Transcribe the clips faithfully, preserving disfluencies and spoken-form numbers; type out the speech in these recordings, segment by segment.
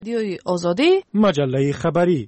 رادیوی آزادی مجله خبری.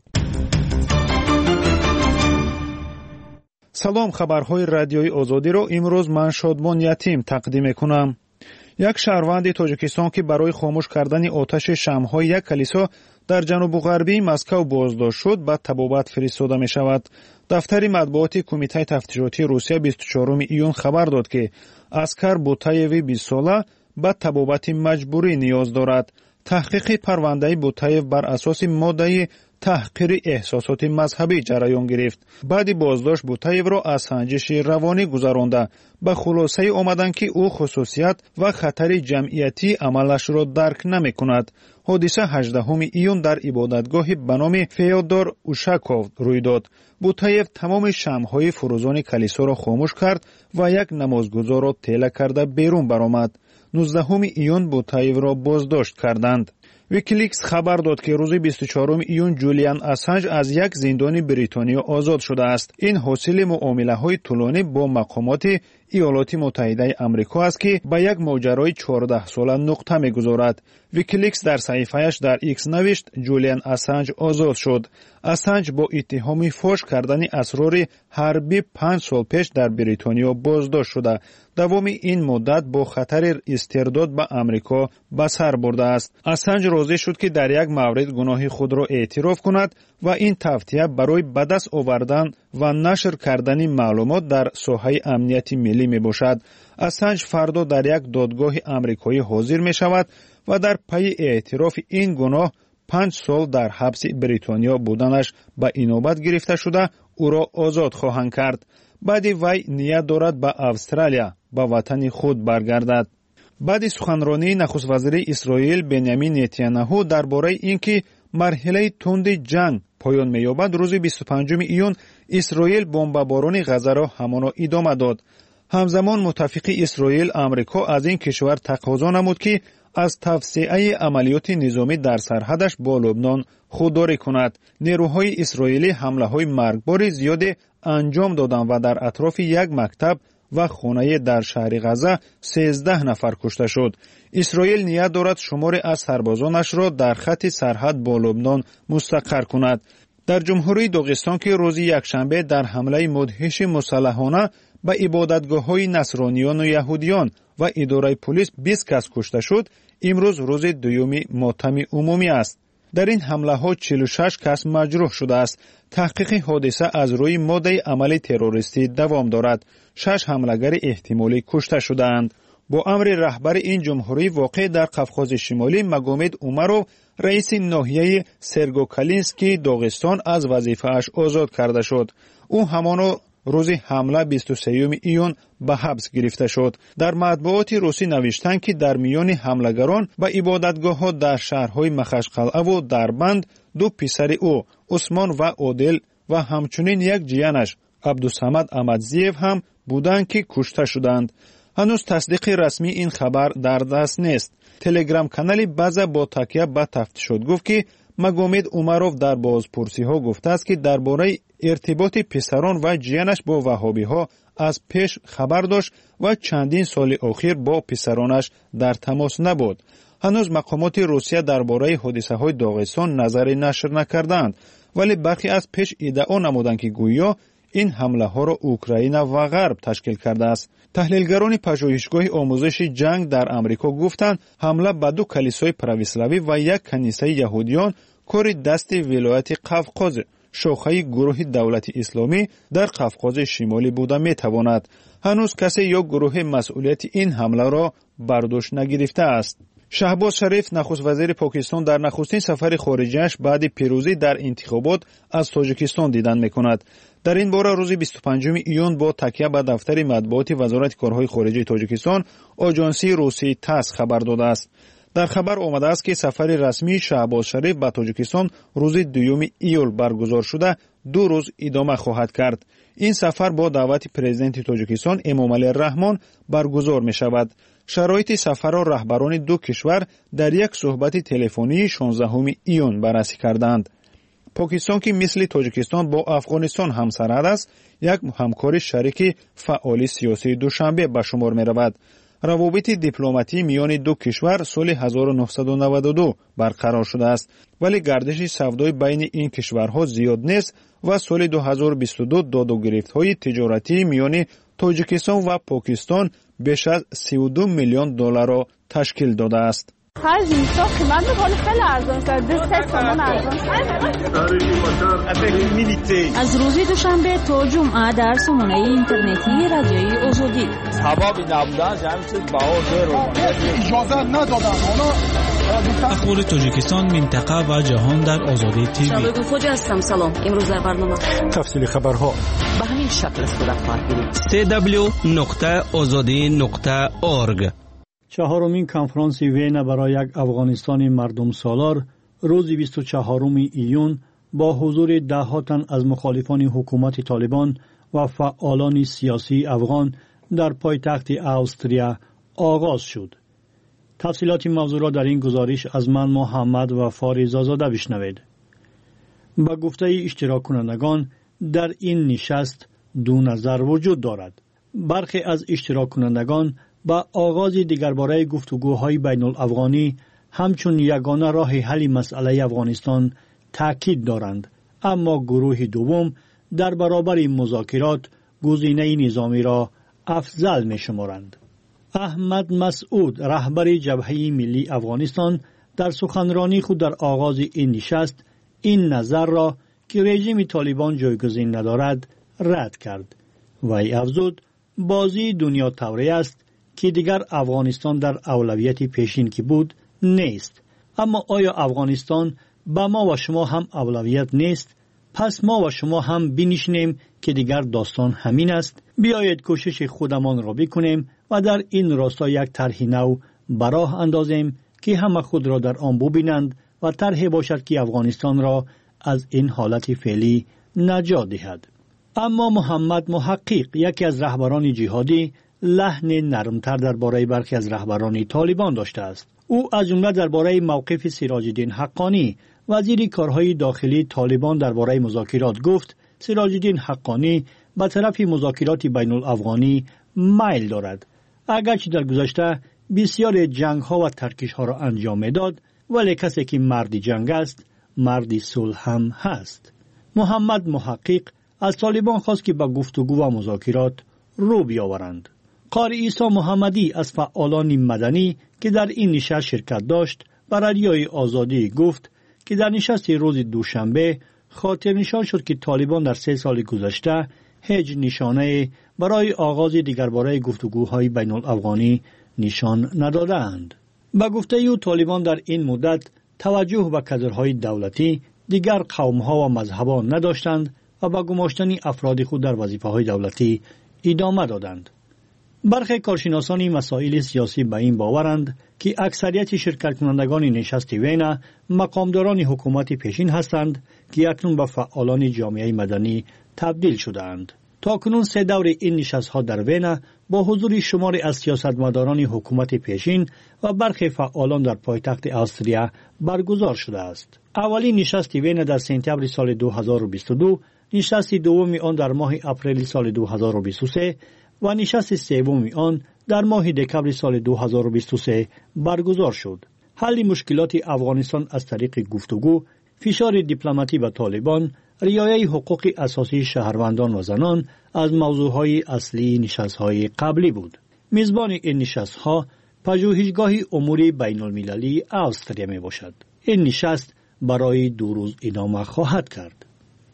салом, хабарҳои радиои озодиро имрӯз ман Шодмон Ятим тақдим мекунам. як шаҳрванди тоҷикистон ки барои хомӯш кардани оташи шамъҳои як калисо дар ҷанубу ғарбии Москав боздошт шуд, ба табобат фиристода мешавад. дафтари матбуоти кумитаи тафтишотии Русия бисту чорум июн хабар дод ки Аскар Бутаеви бист сола ба табобати маҷбурӣ ниёз дорад. таҳқиқи парвандаи Бутаев бар асоси моддаи таҳқири эҳсосоти мазҳабӣ ҷараён гирифт. баъди боздошт Бутаевро аз санҷиши равонӣ гузаронда ба хулосае омаданд ки ӯ хусусият ва хатари ҷамъиятии амалашро дарк намекунад. ҳодиса ҳаждаҳуми июн дар ибодатгоҳи ба номи Феодор Ушаков рӯй дод. Бутаев тамоми шамъҳои фурӯзони калисоро хомӯш кард ва як намозгузорро тела карда берун баромад. нуздаҳуми июн Бутаевро боздошт карданд. Wikileaks хабар дод ки рӯзи бисту чорум июн Ҷулиан Ассанж аз як зиндони Бритониё озод шудааст. ин ҳосили муомилаҳои тӯлонӣ бо мақомоти Иёлоти Муттаҳидаи Амрико аст ки ба як моҷарои чордаҳсола нуқта мегузорад. Wikileaks дар саҳифаяш дар X навишт: Ҷулиан Ассанж озод шуд. Ассанж бо иттиҳоми фош кардани асрори ҳарбӣ панҷ сол пеш дар Бритониё боздошт шуда, давоми ин муддат бо хатари истирдод ба Амрико ба сар бурдааст. Ассанж розӣ шуд ки дар як маврид гуноҳи худро эътироф кунад ва ин тавтия барои ба даст овардан ва нашр кардани маълумот дар соҳаи амнияти миллӣ мебошад. Ассанж фардо дар як додгоҳи амрикоӣ ҳозир мешавад ва дар пайи эътирофи ин гуноҳ панҷ сол дар ҳабси Бритониё буданаш ба инобат гирифта шуда, ӯро озод хоҳанд кард. баъди вай ният дорад ба Австралия, ба ватани худ баргардад. баъди суханронии нахуствазири Исроил Бенямин Нетаняҳу дар бораи ин ки марҳилаи тунди ҷанг поён меёбад, рӯзи бисту панҷум июн Исроил бомбаборони Ғазаро ҳамоно идома дод. ҳамзамон муттафиқи Исроил Амрико аз ин кишвар тақозо намуд ки аз тавсеаи амалиёти низомӣ дар сарҳадаш бо Лубнон худдорӣ кунад. нерӯҳои исроилӣ ҳамлаҳои маргбори зиёде анҷом доданд ва дар атрофи як мактаб ва хонае дар шаҳри Ғаза сездаҳ нафар кушта шуд. Исроил ният дорад шуморе аз сарбозонашро дар хатти сарҳад бо Лубнон мустақар кунад. дар ҷумҳурии Доғистон ки рӯзи якшанбе дар ҳамлаи мудҳиши мусаллаҳона ба ибодатгоҳҳои насрониёну яҳудиён ва идораи пулис бист кас кушта шуд, имрӯз рӯзи дуюми мотами умумӣ аст. дар ин ҳамлаҳо чилу шаш кас маҷрӯҳ шудааст. таҳқиқи ҳодиса аз рӯи моддаи амали террористӣ давом дорад. шаш ҳамлагари эҳтимолӣ кушта шудаанд. бо амри раҳбари ин ҷумҳурӣ воқеъ дар Қавқози Шимолӣ Магомед Умаров, раиси ноҳияи Сергокалинскии Доғистон аз вазифааш озод карда шуд. ӯ ҳамоно рӯзи ҳамла бисту сеюми июн ба ҳабс гирифта шуд. дар матбуоти русӣ навиштанд ки дар миёни ҳамлагарон ба ибодатгоҳҳо дар шаҳрҳои Махашқалъаву Дарбанд ду писари ӯ Усмон ва Одил ва ҳамчунин як ҷиянаш Абдусамад Амадзиев ҳам буданд ки кушта шуданд. ҳанӯз тасдиқи расмии ин хабар дар даст нест. Телеграм-канали База бо такя ба тафтишот гуфт ки Магомед Умаров дар бозпурсиҳо гуфтааст ки дар бораи иртиботи писарон ва ҷиянаш бо ваҳҳобиҳо аз пеш хабар дошт ва чандин соли охир бо писаронаш дар тамос набуд. ҳанӯз мақомоти Русия дар бораи ҳодисаҳои Доғистон назаре нашр накарданд, вале бархе аз пеш иддао намуданд ки гӯё ин ҳамлаҳоро Украина ва Ғарб ташкил кардааст. таҳлилгарони пажӯҳишгоҳи омӯзиши ҷанг дар Амрико гуфтанд, ҳамла ба ду калисои правиславӣ ва як канисаи яҳудиён кори дасти вилояти Қавқоз, шохаи гурӯҳи давлати исломӣ дар Қавқози Шимолӣ буда метавонад. ҳанӯз касе ё гурӯҳе масъулияти ин ҳамларо бардошт нагирифтааст. Шаҳбоз Шариф, нахуствазири Покистон, дар нахустин сафари хориҷиаш баъди пирӯзӣ дар интихобот аз Тоҷикистон дидан мекунад. дар ин бора рӯзи бисту панҷум июн бо такя ба дафтари матбуоти Вазорати корҳои хориҷии Тоҷикистон оҷонсии русии ТАСС хабар додааст. дар хабар омадааст ки сафари расмии Шаҳбоз Шариф ба Тоҷикистон рӯзи дуюми июл баргузор шуда ду рӯз идома хоҳад кард. ин сафар бо даъвати президенти Тоҷикистон Эмомали Раҳмон баргузор мешавад. шароити сафарро раҳбарони ду кишвар дар як суҳбати телефонии шонздаҳуми июн баррасӣ карданд. Покистон ки мисли Тоҷикистон бо Афғонистон ҳамсарҳад аст, як ҳамкори шарики фаъоли сиёсии Душанбе ба шумор меравад. روابط دیپلماتی میان دو کشور سال هزار و نهصد و نود و دو برقرار شده است، ولی گردش سودای بین این کشورها زیاد نیست و سال دو هزار و بیست و دو داد و گرفت‌های تجارتی میان تاجیکستان و پاکستان بیش از سی و دو میلیون دلار را تشکیل داده است. هر جنسا قیمت می‌کنه خیلی ارزان است. دو تومان ارزان است. از روز دوشنبه تا جمعه در سامانه اینترنتی رادیوی آزادی. سبب نبودن همین چیز باور رو اجازه ندادن. اخبار تاجیکستان، منطقه و جهان در آزادی تیوی. شباب خوجا هستم. سلام. امروز در برنامه تفصیل خبرها به همین شکل صورت خواهد گرفت. سی دبلیو نقطه آزادی نقطه اورگ. چهارمین کنفرانس وین برای یک افغانستان مردم سالار روز بیست و چهارم ایون با حضور ده تن از مخالفان حکومت طالبان و فعالان سیاسی افغان در پایتخت استرالیا آغاز شد. تفصیلات موضوع را در این گزارش از من محمد و فارز آزاده بشنوید. با گفته اشتراک کنندگان در این نشست دو نظر وجود دارد. برخی از اشتراک کنندگان با آغاز دیگرباره گفتگوهای بین الافغانی همچون یگانه راه حل مسئله افغانستان تاکید دارند، اما گروه دوم در برابر مذاکرات گزینه نظامی را افضل می شمارند. احمد مسعود رهبر جبهه ملی افغانستان در سخنرانی خود در آغاز این نشست این نظر را که رژیم طالبان جایگزین ندارد رد کرد و ای افزود بازی دنیا طوری است که دیگر افغانستان در اولویت پیشین که بود نیست. اما آیا افغانستان با ما و شما هم اولویت نیست؟ پس ما و شما هم بنشینیم که دیگر داستان همین است. بیایید کوشش خودمان را بکنیم و در این راستا یک طرح نو براه اندازیم که همه خود را در آن ببینند و طرحی باشد که افغانستان را از این حالت فعلی نجات دهد. اما محمد محقق، یکی از رهبران جهادی، لحن نرمتر درباره برخی از رهبران طالبان داشته است. او از جمله درباره موقف سراج الدین حقانی، وزیر کارهای داخلی طالبان، درباره مذاکرات گفت سراج الدین حقانی به طرف مذاکرات بین الافغانی میل دارد. اگرچه در گذشته بسیار جنگ ها و ترکش ها را انجام میداد، ولی کسی که مرد جنگ است مرد صلح هم هست. محمد محقق از طالبان خواست که با گفتگو و مذاکرات رو بیاورند. قاری عیسی محمدی از فعالان مدنی که در این نشست شرکت داشت بر رادیوی آزادی گفت که در نشست روز دوشنبه خاطر نشان شد که طالبان در سه سال گذشته هیچ نشانه برای آغاز دیگرباره گفتگوهای بین الافغانی نشان ندادند. با گفته او طالبان در این مدت توجه به کادرهای دولتی دیگر قومها و مذهبها نداشتند و با گماشتن افراد خود در وظیفه‌های دولتی ادامه دادند. برخی کارشناسان مسائل سیاسی به این باورند که اکثریت شرکت کنندگان نشست وین مقامداران حکومت پیشین هستند که اکنون به فعالان جامعه مدنی تبدیل شده‌اند. تا کنون سه دور این نشست‌ها در وین با حضور شماری از سیاستمداران حکومت پیشین و برخی فعالان در پایتخت استرالیا برگزار شده است. اولین نشست وین در سپتامبر سال دو هزار و بیست و دو، نشست دوم آن در ماه اپریل سال دو هزار و بیست و سه و نشست سوم آن در ماه دکمبر سال دو هزار و بیست و سه برگزار شد. حل مشکلات افغانستان از طریق گفتگو، فشار دیپلماتی به طالبان، رعایت حقوق اساسی شهروندان و زنان از موضوعهای اصلی نشست‌های قبلی بود. میزبان این نشست‌ها پژوهشگاه امور بین المللی استرالیا می باشد. این نشست برای دو روز ادامه خواهد کرد.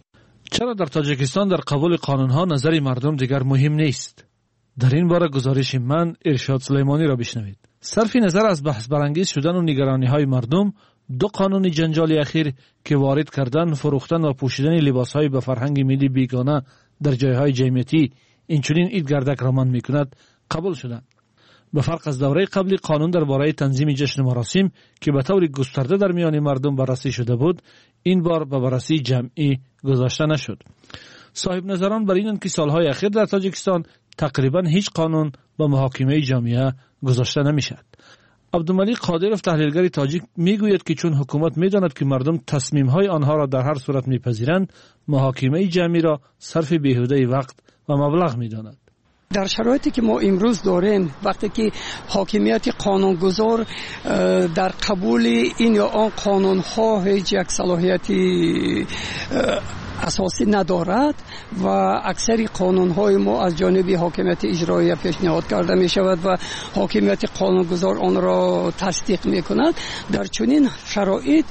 چرا در تاجیکستان در قبول قانون‌ها نظر مردم دیگر مهم نیست؟ در این باره گزارش من ارشاد سلیمانی را بشنوید. صرف نظر از بحث برانگیز شدن و نگرانی‌های مردم، دو قانون جنجالی اخیر که وارد کردن، فروختن و پوشیدن لباس‌های به فرهنگ ملی بیگانه در جایهای جمعیتی اینچنین ایدگردک را منع می‌کند قبول شدند. به فرق از دوره قبلی، قانون درباره تنظیم جشن مراسم که به طور گسترده در میان مردم بررسی شده بود، این بار به بررسی جمعی گذاشته نشد. صاحب نظران بر اینند که سالهای اخیر در تاجیکستان تقریبا هیچ قانون به محاکمه جامعه گذاشته نمیشد. عبدالملیک قادرов تحلیلگر تاجیک میگوید که چون حکومت میداند که مردم تصمیم‌های آنها را در هر صورت میپذیرند، محاکمه جمعی را صرف بیهوده وقت و مبلغ میداند. در شرایطی که ما امروز داریم، وقتی که حاکمیت قانونگذار در قبول این یا آن قانونها هیچ یک صلاحیتی اساسی ندارد و اکثر قانونهای ما از جانب حاکمیت اجرایی پیشنهاد کرده می شود و حاکمیت قانونگذار آن را تصدیق می کند، در چنین شرایط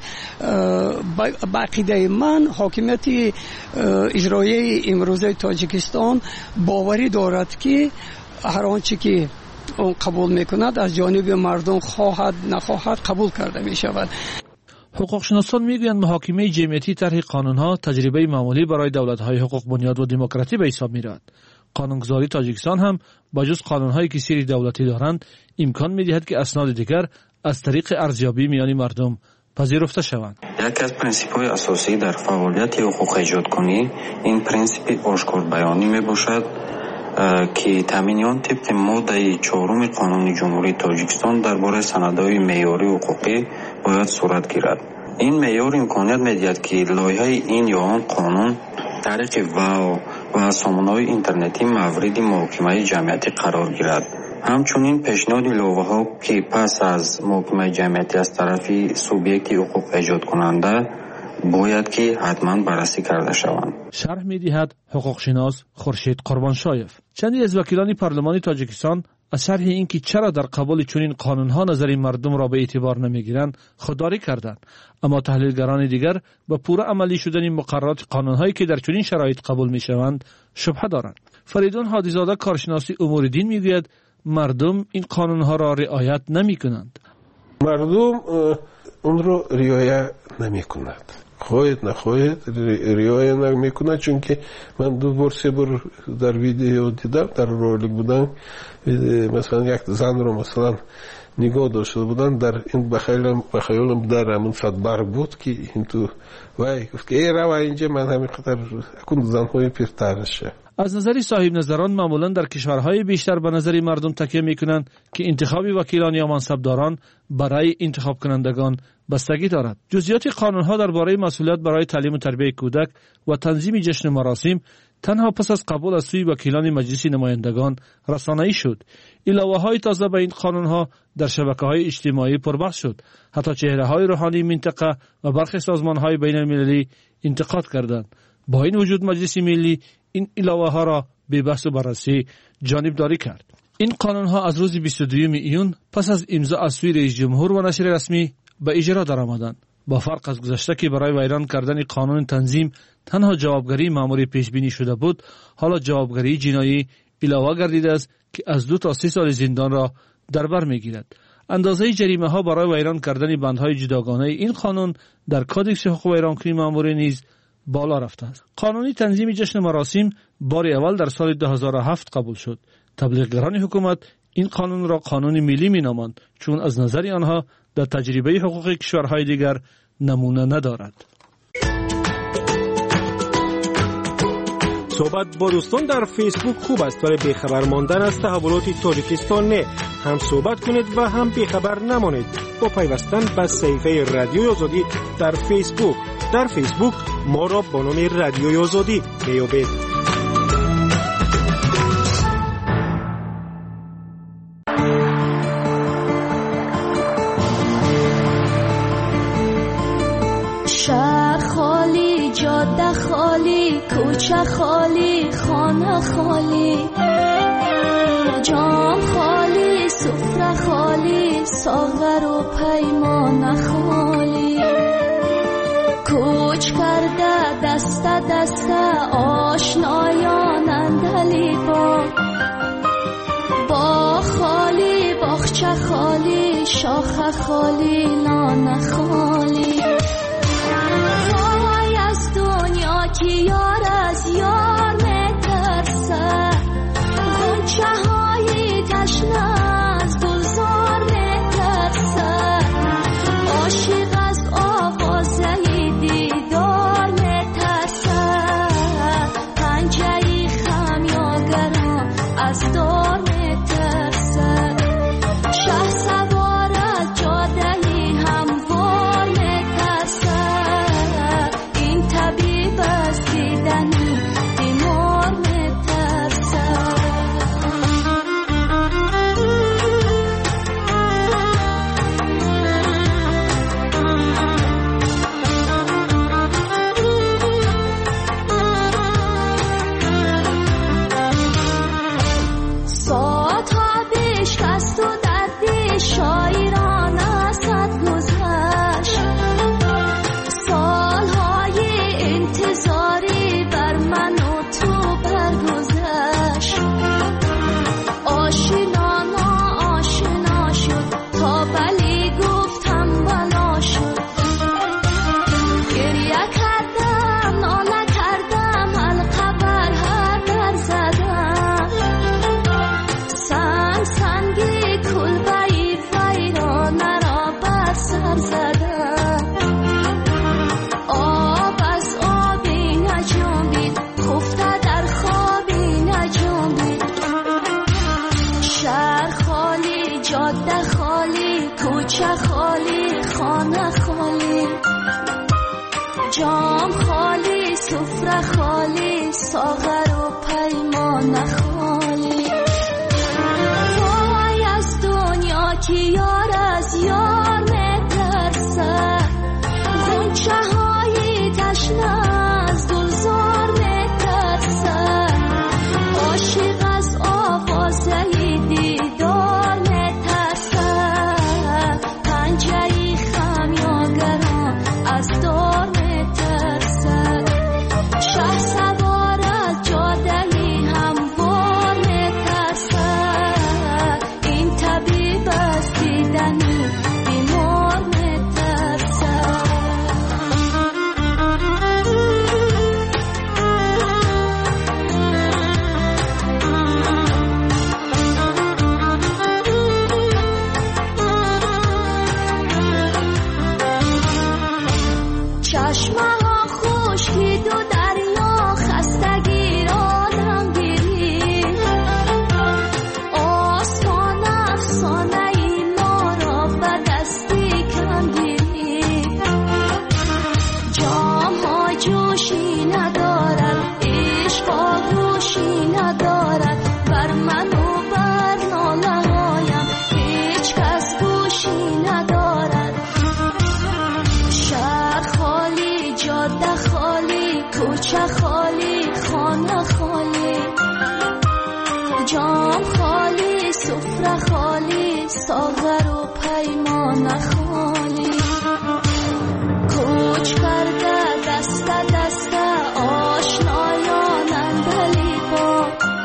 با عقیده من حاکمیت اجرایی امروزه تاجیکستان باوری دارد که هر آنچه که اون قبول می کند از جانب مردم خواهد نخواهد قبول کرده می شود. حقوقشناسان میگویند محاکمه جمعیتی طرح قانونها تجربه معمولی برای دولت‌های حقوق بنیاد و دموکراتی به حساب می‌رود. قانونگذاری تاجیکستان هم با جز قانون‌هایی که سیری دولتی دارند امکان می‌دهد که اسناد دیگر از طریق ارزیابی میان مردم پذیرفته شوند. یکی از پرینسیپ‌های اساسی در فعالیت حقوق ایجادکنی این پرینسیپ آشکار بیانی میباشد که تامین آن طبق ماده چهارم قانون جمهوری تاجیکستان درباره سندهای معیاری حقوقی باید صورت گیرد. این معیار امکانیت می‌دهد که لایحه این یا آن قانون طریق و و سامانه‌های اینترنتی مورد محاکمه جمعیتی قرار گیرد. همچنین پیشنهاد لایحه‌ها که پس از محاکمه جمعیتی از طرف سوبیکت حقوق ایجاد کننده باید که حتما بررسی کرده شوند. شرح می‌دهد حقوقشناس خورشید قربانشایف. چندی از وکیلان پارلمانی تاجیکستان از شرح اینکه چرا در قبول چنین قانون‌ها نظر مردم را به اعتبار نمی‌گیرند خودداری کردند، اما تحلیلگران دیگر به پوره عملی شدن مقررات قانون‌هایی که در چنین شرایط قبول می‌شوند شبهه دارند. فریدون هادیزاده کارشناسی امور دین می‌گوید مردم این قانون‌ها را رعایت نمی‌کنند. مردم اون را رعایت نمی‌کنند. خواهید نخواهید رعایت نمی‌کنند، چون که من دو بار سه بار در ویدیو دیدم، در رولینگ بودن مثلا یک زن رو مثلا نگاه داشته بودن، در این بخیالم بخیالم در همون صد برگ بود که این تو وای گفت که ای روا اینجا من همین قدر اکون زنهای پیرترشه. از نظر صاحب نظران معمولا در کشورهای بیشتر به نظر مردم تکیه میکنند که انتخاب وکیلان یا منصبداران برای انتخاب کنندگان بستگی دارد. جزئیات قانونها درباره مسئولیت برای تعلیم و تربیت کودک و تنظیم جشن مراسم تنها پس از قبول از سوی وکیلان مجلس نمایندگان رسانه‌ای شد. علاوه‌های تازه به این قانونها در شبکه‌های اجتماعی پربحث شد. حتی چهره‌های روحانی منطقه و برخی سازمان‌های بین‌المللی انتقاد کردند. با این وجود مجلس ملی این علاوه‌ها را به بحث و بررسی جانبداری کرد. این قانون‌ها از روز بیست و دوم ایون پس از امضا از سوی رئیس جمهور و نشر رسمی به اجرا درآمدند. با فرق از گذشته که برای ویران کردن قانون تنظیم تنها جوابگری مأموری پیش بینی شده بود، حالا جوابگری جنایی علاوه گردیده است که از دو تا سه سال زندان را در بر میگیرد. اندازه جریمه ها برای ویران کردن بندهای جداگانه این قانون در کادکس حقوق ویرانکنی مأموری نیز بالا رفته است. قانونی تنظیم جشن مراسم بار اول در سال دو هزار و هفت قبول شد. تبلیغگران حکومت این قانون را قانون ملی مینامند، چون از نظر آنها در تجربه حقوق کشورهای دیگر نمونه ندارد. صحبت با دوستان در فیسبوک خوب است، برای بیخبر ماندن از تحولات تاجیکستان نه. هم صحبت کنید و هم بیخبر نمانید با پیوستن به صفحه رادیوی آزادی در فیسبوک. در فیسبوک ما را با نام رادیوی آزادی بیابید. شهر خالی، جاده خالی، کوچه خالی، خانه خالی، جام خالی، سفره خالی، ساغر و پیمان خالی، کوچ کرده دست دست آشنایان اندلی با با خالی، باغچه خالی، شاخه خالی، نان خالی. وای از دنیا که یار از یار میترسه، غنچه های تشنه از گلزار میترسه، عاشق از آوازه دیدار میترسه، پنجه خمیازگران از دار میترسه، شه سوار از جاده هموار میترسه، جام خالی سفره خالی ساغر و پیمان خالی وای از دنیا که یار از یار میترسه غنچه های تشنه از گلزار میترسه عاشق از آوازه دیدار میترسه پنجه خمیاگران از دار میترسه شه سوار از جاده هموار میترسه این طبیب از دیدن بیمار میترسه چشمه ها خشکید و دریا خستگی را دم گیرید آسمان افسانه ای ما را به دستی کم گیرید جام ها جوشی ندارد عشق آغوشی ندارد بر من و بر ناله هایم هیچ کس گوشی ندارد شهر خالی جاده خالی کوچه خالی خانه خالی جام خالی سفره خالی ساغر و پیمان خالی کوچ کرده دست دست آشنایان اندلی با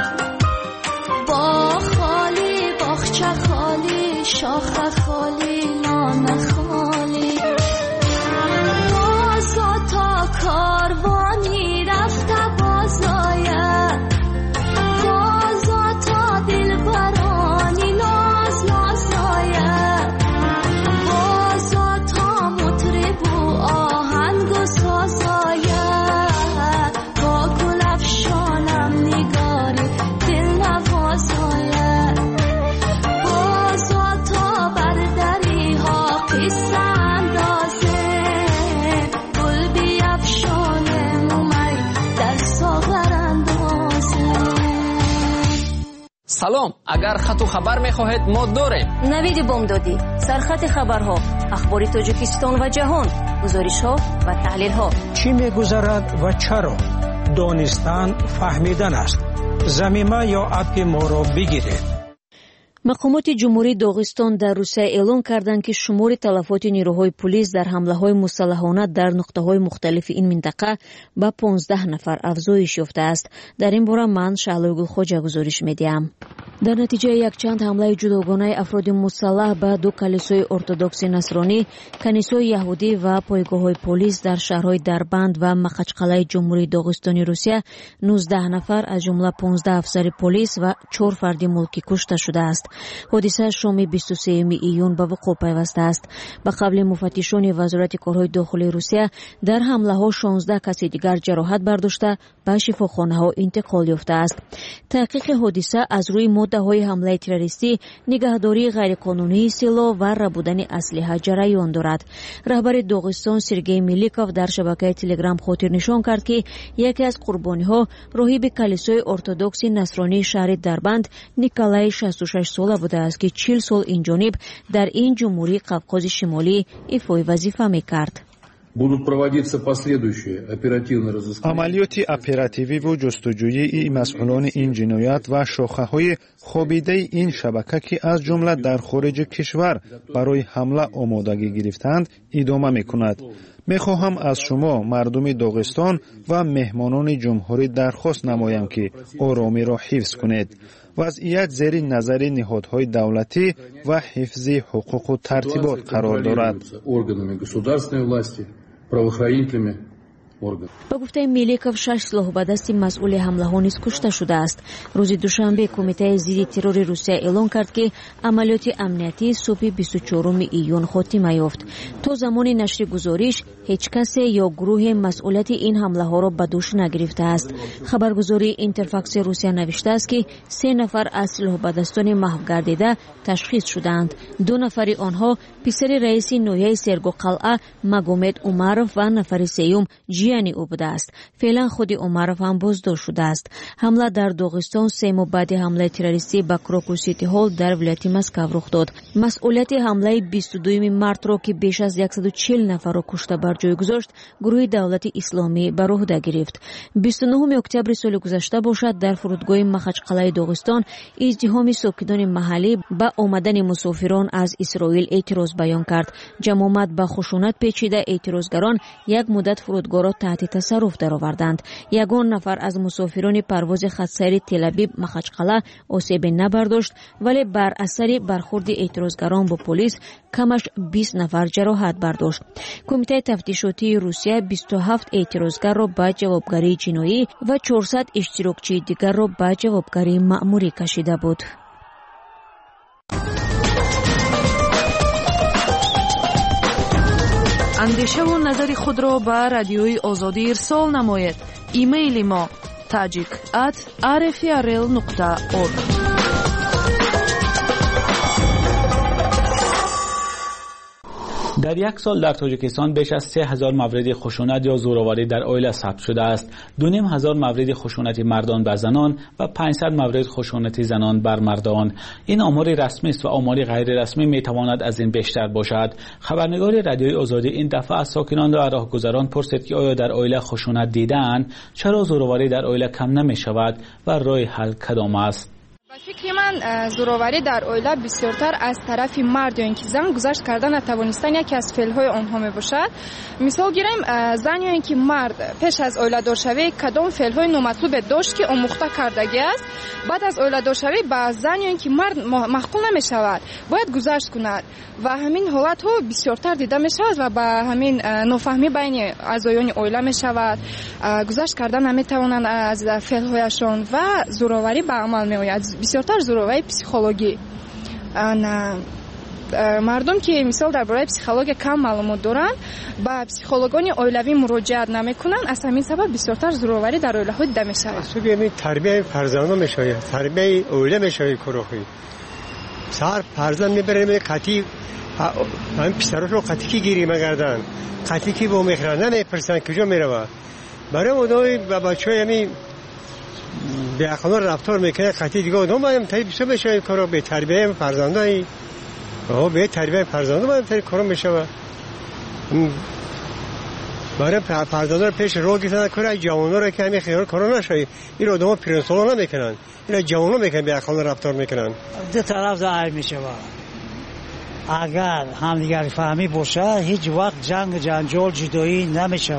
با خالی باغچه خالی شاخه خالی نان خالی بازا تا کاروانی رفته بازاید بازا تا دلبرانی ناز نازاید بازا تا مطرب و آهنگ و سازاید با گل افشانم نگاری دل نوازاید بازا تا بر دری ها قصه اندازه گل بیفشانه مومی در ساغر اندازه. سلام، اگر خط و خبر میخواهید ما داریم. نوید بامدادی، سرخط خبرها، اخبار تاجیکستان و جهان، گزارش ها و تحلیل ها. چی میگذرد و چرا؟ دانستن فهمیدن است. ضمیمه یا اپ ما را بگیرید. مقامات جمهوری داغستان در روسیه اعلام کردند که شمار تلفات نیروهای پلیس در حمله‌های مسلحانه در نقطه‌های مختلف این منطقه به پانزده نفر افزایش یافته است. در این باره من شعله گلخوجه گزارش می‌دهم. در نتیجه یک چند حمله جداگانه افراد مسلح به دو کلیسای ارتدوکس نصرانی، کنیسای یهودی و پایگاه‌های پلیس در شهرهای دربند و مخچقلعه جمهوری داغستان روسیه نوزده نفر از جمله پانزده افسر پلیس و چهار فرد ملکی کشته شده است. حادثه شام بیست و سوم ایون به وقوع پیوسته است. به قبل مفتشان وزارت کارهای داخلی روسیه در حمله ها شانزده کس دیگر جراحت برداشته به شفاخانه ها انتقال یافته است. تحقیق حادثه از روی ماده های حمله تروریستی، نگهداری غیرقانونی سلاح و ربودن اسلحه جریان دارد. رهبر داغستان سرگئی میلیکوف در شبکه تلگرام خاطر نشان کرد که یکی از قربانی ها راهب کلیسای ارتدوکس نصرانی شهر دربند نیکولای شصت و شش ساله بوده است که چهل سال این جانب در این جمهوری قفقاز شمالی ایفای وظیفه میکرد. عملیات اپراتیوی و جستجویی مسئولان این جنایت و شاخه‌های خوابیده این شبکه که از جمله در خارج کشور برای حمله آمادگی گرفتند ادامه می‌کند. می‌خواهم از شما مردم داغستان و مهمانان جمهوری درخواست نمایم که آرامی را حفظ کنید. وضعیت زیر نظر نهادهای دولتی و حفظ حقوق و ترتیبات قرار دارد. با گفته میلیکوف شش سلاح به دست مسئول حمله ها نیز کشته شده است. روز دوشنبه کمیته ضد ترور روسیه اعلام کرد که عملیات امنیتی صبح بیست و چهارم ایون خاتمه یافت. تا زمان نشر گزارش هیچ کس یا گروه مسئولیت این حمله ها را به دوش نگرفته است. خبرگزاری اینترفاکس روسیه نوشته است که سه نفر از سلاح به دستان محو گردیده تشخیص شدند. دو نفر آنها پسر رئیس نویه سرگو قلعه مگومد عمرов و نفر سیوم جیانی او بوده است. فعلا خود عمرов هم بازداشت شده است. حمله در داغستان سه ماه بعد حمله تروریستی به کراکو سیتی هال در ولایت مسکو رخ داد. مسئولیت حمله بیست و دو مارت را که بیش از صد و چهل نفر را کشته بر جای گذاشت گروه دولت اسلامی بر عهده گرفت. بیست و نه اکتبر سال گذشته باشد در فرودگاه مخچقلعه داغستان ازدحام ساکنان محلی به آمدن مسافران از اسرائیل اعتراض بیان کرد. جماعت به خشونت پیچیده اعتراضگران یک مدت فرودگاه را تحت تصرف درآوردند. یگان نفر از مسافران پرواز خط‌سیر تل‌آویو مخچقلعه آسیب نبرداشت، ولی بر اثر برخورد اعتراضگران با پلیس کمش بیست نفر جراحت برداشت. کمیته تفتیشاتی روسیه بیست و هفت اعتراضگر را به جوابگری جنایی و چهارصد اشتراکچی دیگر را به جوابگری مأموری کشیده بود. اندیشه و نظر خود را به رادیوی آزادی ارسال نمایید. ایمیل ما tajik at r f r l نقطه org. در یک سال در تاجیکستان بیش از سه هزار مورد خشونت یا زورآوری در عائله ثبت شده است. دو نیم هزار مورد خشونت مردان بر زنان و پانصد مورد خشونت زنان بر مردان. این آمار رسمی است و آمار غیر رسمی می تواند از این بیشتر باشد. خبرنگار رادیوی آزادی این دفعه از ساکنان و راهگذران پرسید که آیا در عائله خشونت دیدند؟ چرا زورآوری در عائله کم نمی شود و راه حل کدام است؟ فکر من زورآوری در عائله بسیارتر از طرف مرد یا اینکه زن گذشت کردن نتوانستن یکی از فعل‌های آنها می باشد. مثال گیریم زن یا اینکه مرد پیش از عائله دار شوی کدام فعل‌های نامطلوب داشت که آموخته کردگی است، بعد از عائله دار شوی با زن یا اینکه مرد مخکول نمی شود، باید گذشت کند و همین حالت ها بسیارتر دیده می شود و با همین نافهمی بین اعضایان عائله می شود. گذشت کردن نمی توانند از فعل‌هایشان و زورآوری به عمل می آید. بسیارتر زورآوری پسیخولوژی. مردم که مثال درباره پسیخولوژی کم معلومات دارند با پسیخولوژان عائلوی مراجعت نمیکنند، از همین سبب بسیارتر زورآوری در عائله ها دیده میشود. اصلا یعنی تربیت فرزندان میشه، تربیت عائله میشه کروخی. سر فرزند میبره می قطی من پسرش رو قطی کی گیری مگردن قطی کی با میخرن نمیپرسن کجا میره. برای مدای و بچه‌ها یعنی به اخلاق رفتار میکنه قطعی دیگه آدم باید تایی بسیار بشه کارو به تربیه فرزندانی و به تربیه فرزندان باید تایی کارو میشه. برای فرزندان پیش رو گیتن کنه جوانان رو که همین خیال کارو نشه. این آدم ها پرنسولا نمیکنن، این جوانان میکنن به اخلاق رفتار میکنن. دو طرف ظاهر میشه. اگر همدیگر فهمی باشه هیچ وقت جنگ جنجال جدایی نمیشه.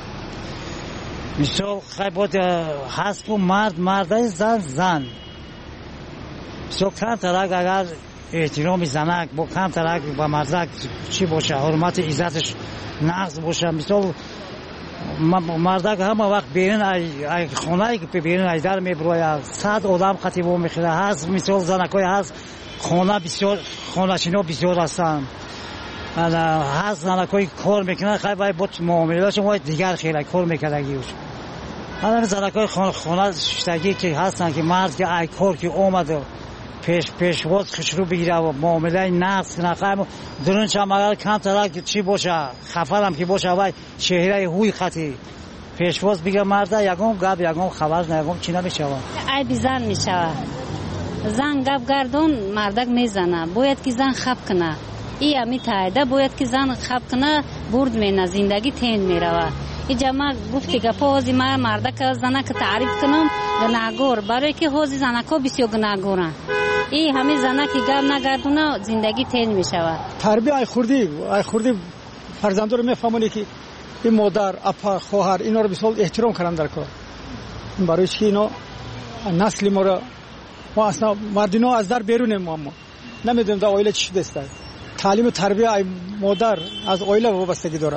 مثال خیلی بود هست که مرد مرد زن زن مثال کم ترک اگر احترام زنک با کم ترک با مردک چی باشه حرمت عزتش نقض باشه. مثال مردک همه وقت بیرون ای خونه که بیرون ای در میبروید صد آدم خطیب و میخیره هست. مثال زنکای هست خونه بسیار خونه شنو بسیار هستن هست زنکای کار میکنن خیلی باید بود معامله داشتن باید دیگر خیلی کار میکردگیوش. همه زنکای خونه شتگی که هستن که مرد که ای کار که اومده پیش پیشواز خشرو بگیره و معامله نقص نخواهیم درونش هم اگر کم ترک چی باشه خفرم که باشه باید چهره هوی خطی پیشواز بگیره مرده یکم گب یکم خبر نه یکم چی نمیشه ای بی زن میشه زن گب گردون مردک میزنه باید که زن خب کنه ای همی تایده باید که زن خب کنه برد مینه زندگی تین میروه. اینجا ما گفتی که پوزی ما مردک زنک تعریف کنم گناهگور برای که حوزی زنکا بسیار گناهگورن. این همه زنکی گم نگردونه زندگی تین میشود. تربیت ای خوردی ای خوردی فرزندا رو میفهمونی که این مادر اپا خواهر اینا رو بسیار احترام کردن در کار. برای چی اینا نسل ما رو ما اصلا مردینا از در بیرونه ما ما نمیدونم در عائله چی دست است. تعلیم و تربیت ای مادر از عائله وابستگی داره.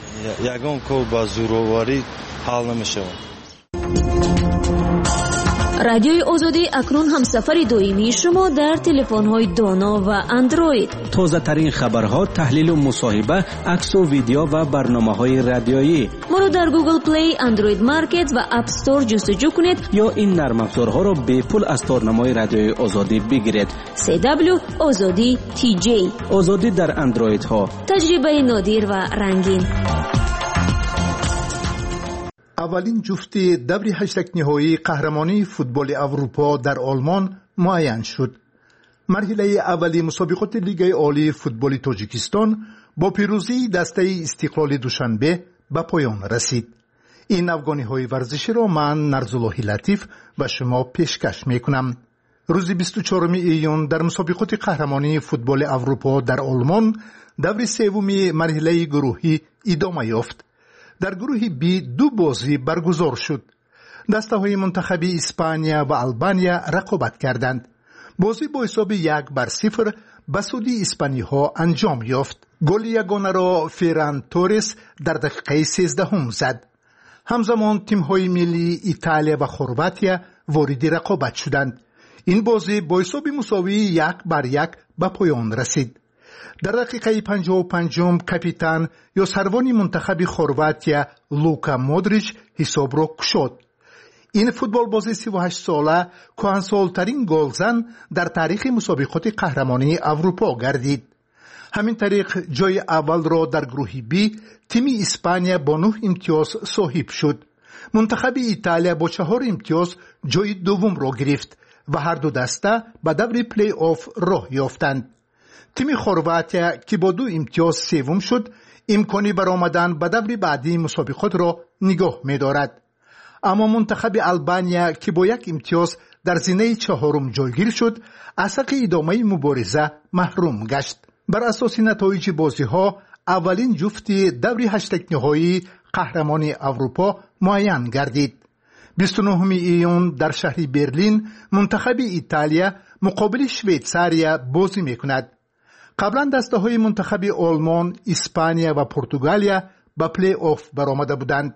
یگان کو با زورآوری حل نمیشه. رادیوی آزادی اکنون همسفر دائمی شما در تلفن‌های دانا و اندروید. تازه ترین خبرها، تحلیل و مصاحبه، عکس و ویدیو و برنامه‌های رادیویی. ما رو در گوگل پلی، اندروید مارکت و اپ استور جستجو کنید یا این نرم افزارها را به پول از تارنمای رادیوی آزادی بگیرید. سی دبلیو آزادی تی جی. آزادی در اندروید ها. تجربه نادر و رنگین. اولین جفت دور هشتگ نهایی قهرمانی فوتبال اروپا در آلمان معین شد. مرحله اولی مسابقات لیگ عالی فوتبال تاجیکستان با پیروزی دسته استقلال دوشنبه به پایان رسید. این افغانی‌های ورزشی را من نرزالله لطیف و شما پیشکش میکنم. روز بیست و چهارم ایون در مسابقات قهرمانی فوتبال اروپا در آلمان دور سوم مرحله گروهی ادامه یافت. در گروه بی دو بازی برگزار شد. دسته های منتخبی اسپانیا و آلبانیا رقابت کردند. بازی با حساب یک بر صفر به سودی اسپانی ها انجام یافت. گل یگانه را فران تورس در دقیقه سیزدهم زد. همزمان تیم های ملی ایتالیا و خرواتیا وارد رقابت شدند. این بازی با حساب مساوی یک بر یک به پایان رسید. در دقیقه پنجاه و پنجم کاپیتان یا سروان منتخب خرواتیا لوکا مودریچ حساب را گشود. این فوتبال بازی سی و هشت ساله کهنسال‌ترین گلزن در تاریخ مسابقات قهرمانی اروپا گردید. همین طریق جای اول را در گروه بی تیم اسپانیا با نه امتیاز صاحب شد. منتخب ایتالیا با چهار امتیاز جای دوم را گرفت و هر دو دسته به دور پلی آف راه یافتند. تیم خرواتیا که با دو امتیاز سوم شد امکانی برآمدن به دور بعدی مسابقات را نگاه می‌دارد. اما منتخب آلبانیا که با یک امتیاز در زینه چهارم جایگیر شد از حق ادامه مبارزه محروم گشت. بر اساس نتایج بازی‌ها اولین جفت دور هشتگ نهایی قهرمانی اروپا معین گردید. بیست و نهم ایون در شهر برلین منتخب ایتالیا مقابل شویتزاریا بازی می‌کند. قبلا دسته های منتخب آلمان، اسپانیا و پرتغالیا به پلی آف برآمده بودند.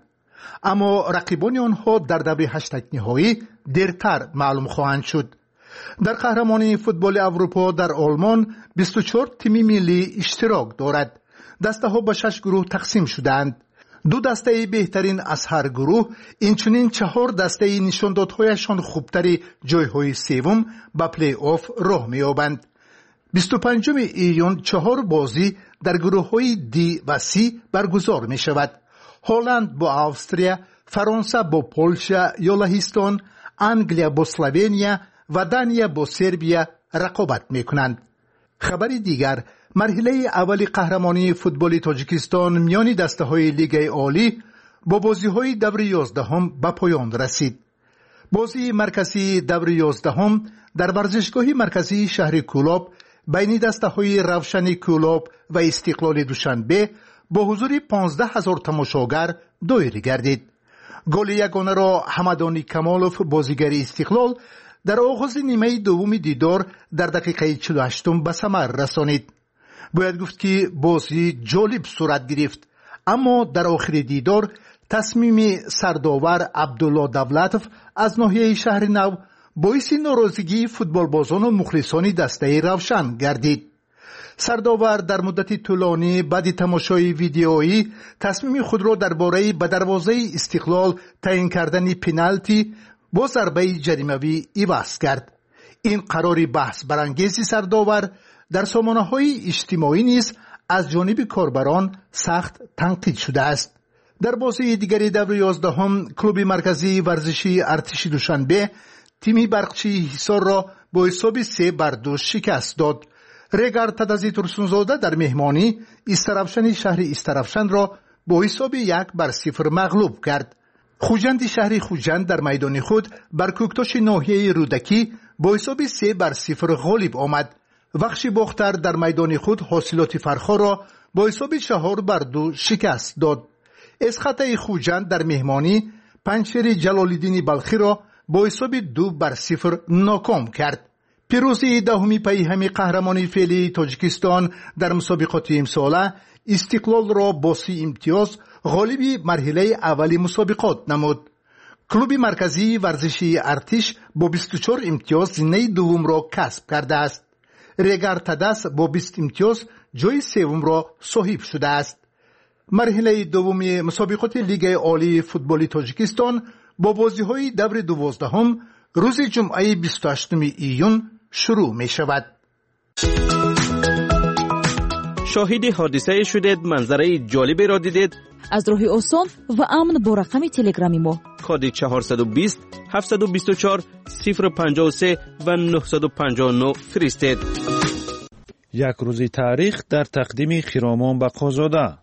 اما رقیبان آنها در دور هشتگ نهایی دیرتر معلوم خواهند شد. در قهرمانی فوتبال اروپا در آلمان بیست و چهار تیم ملی اشتراک دارد. دسته ها به شش گروه تقسیم شدند. دو دسته بهترین از هر گروه اینچنین چهار دسته نشاندادهایشان خوبتری جایهای سوم به پلی آف راه می‌یابند. بیست و پنجم ایون چهار بازی در گروه های دی و سی برگزار می شود. هلند با استریا، فرانسه با پولشا یا لهستان، انگلیا با اسلوونیا و دانیا با سربیا رقابت می کنند. خبر دیگر، مرحله اول قهرمانی فوتبال تاجیکستان میان دسته های لیگ عالی با بازی های دور یازدهم به پایان رسید. بازی مرکزی دور یازدهم در ورزشگاه مرکزی شهر کولاب بین دسته های روشن کولاب و استقلال دوشنبه با حضور پانزده هزار تماشاگر دایر گردید. گل یگانه را حمدانی کمالوف بازیگر استقلال در آغاز نیمه دوم دیدار در دقیقه چهل و هشت به ثمر رسانید. باید گفت که بازی جالب صورت گرفت، اما در آخر دیدار تصمیم سرداور عبدالله دولتوف از ناحیه شهر نو باعث ناراضگی فوتبال بازان و مخلصان دسته روشن گردید. سرداور در مدت طولانی بعد تماشای ویدیویی تصمیم خود را درباره به دروازه استقلال تعیین کردن پنالتی با ضربه جریمه‌ای عوض کرد. این قرار بحث برانگیز سرداور در سامانه‌های اجتماعی نیز از جانب کاربران سخت تنقید شده است. در بازی دیگری دور یازدهم کلوب مرکزی ورزشی ارتش دوشنبه تیم برقچی حصار را با حساب سه بر دو شکست داد. رگر تدازی ترسونزاده در مهمانی استرافشن شهر استرافشن را با حساب یک بر صفر مغلوب کرد. خوجند شهر خوجند در میدان خود بر کوکتاش ناحیه رودکی با حساب سه بر صفر غالب آمد. وخش باختر در میدان خود حاصلات فرخا را با حساب چهار بر دو شکست داد. اسخطه خوجند در مهمانی پنچر جلالالدین بلخی را با حساب دو بر صفر ناکام کرد. پیروزی دهمی پیهم قهرمانی فعلی تاجیکستان در مسابقات امساله استقلال را با سی امتیاز غالب مرحله اولی مسابقات نمود. клуби марказии варзишии артиш бо бисту чор имтиёз зиннаи дуввумро касб кардааст. регар тадас бо бист имтиёз ҷои севумро соҳиб шудааст. марҳилаи дуввуми мусобиқоти лигаи олии футболи тоҷикистон бо бозиҳои даври дувоздаҳум рӯзи ҷумъаи бисту ҳаштуми июн шурӯъ мешавад. شاهد حادثه شدید، منظره جالبی را دیدید؟ از راه آسان و امن با رقم تلگرامی ما کد چهارصد و بیست هفتصد و بیست و چهار صفر پنجاه و سه و نهصد و پنجاه و نه فرستید. یک روزی تاریخ در تقدیم خرامان بقازاده.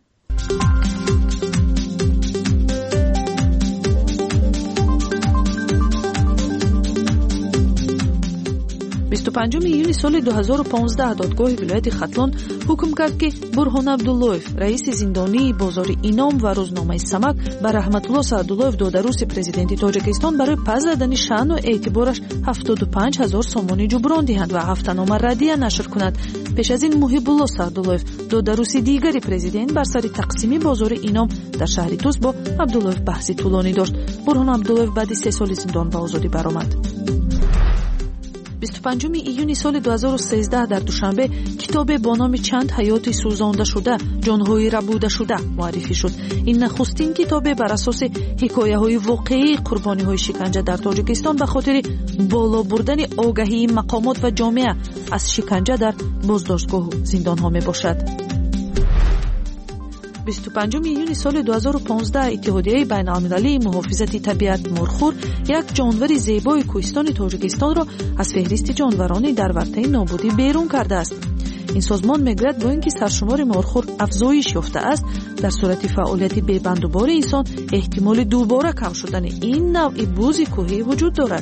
بیست و پنجم ایون سال دو هزار و پانزده دادگاه ولایت ختلان حکم کرد که برهان عبداللهیف رئیس زندانی بازار اینام و روزنامه سمک بر رحمت الله سعداللهیف دادروس پرزیدنت تاجیکستان برای پس زدن شأن و اعتبارش هفتاد و پنج هزار سومانی جبران دهند و هفته‌نامه ردیه نشر کند. پیش از این محب الله سعداللهیف دادروس دیگری پرزیدنت بر سر تقسیم بازار اینام در شهر توس با عبداللهیف بحثی طولانی داشت. برهان عبداللهیف بعد سه سال زندان به آزادی برآمد. بیست و پنجم ایون سال دو هزار و سیزده در دوشنبه کتاب با نام چند حیات سوزانده شده جانهای ربوده شده معرفی شد. این نخستین کتاب بر اساس حکایه های واقعی قربانی های شکنجه در تاجیکستان به خاطر بالا بردن آگاهی مقامات و جامعه از شکنجه در بازداشتگاه و زندان ها می باشد. بیست و پنجم ایون سال دو هزار و پانزده اتحادیه بین‌المللی محافظت طبیعت مرخور یک جانور زیبای کوهستان تاجیکستان را از فهرست جانوران در ورطه نابودی بیرون کرده است. این سازمان میگوید با اینکه سرشمار مرخور افزایش یافته است، در صورت فعالیت بی‌بندوبار انسان احتمال دوباره کم شدن این نوع بوز کوهی وجود دارد.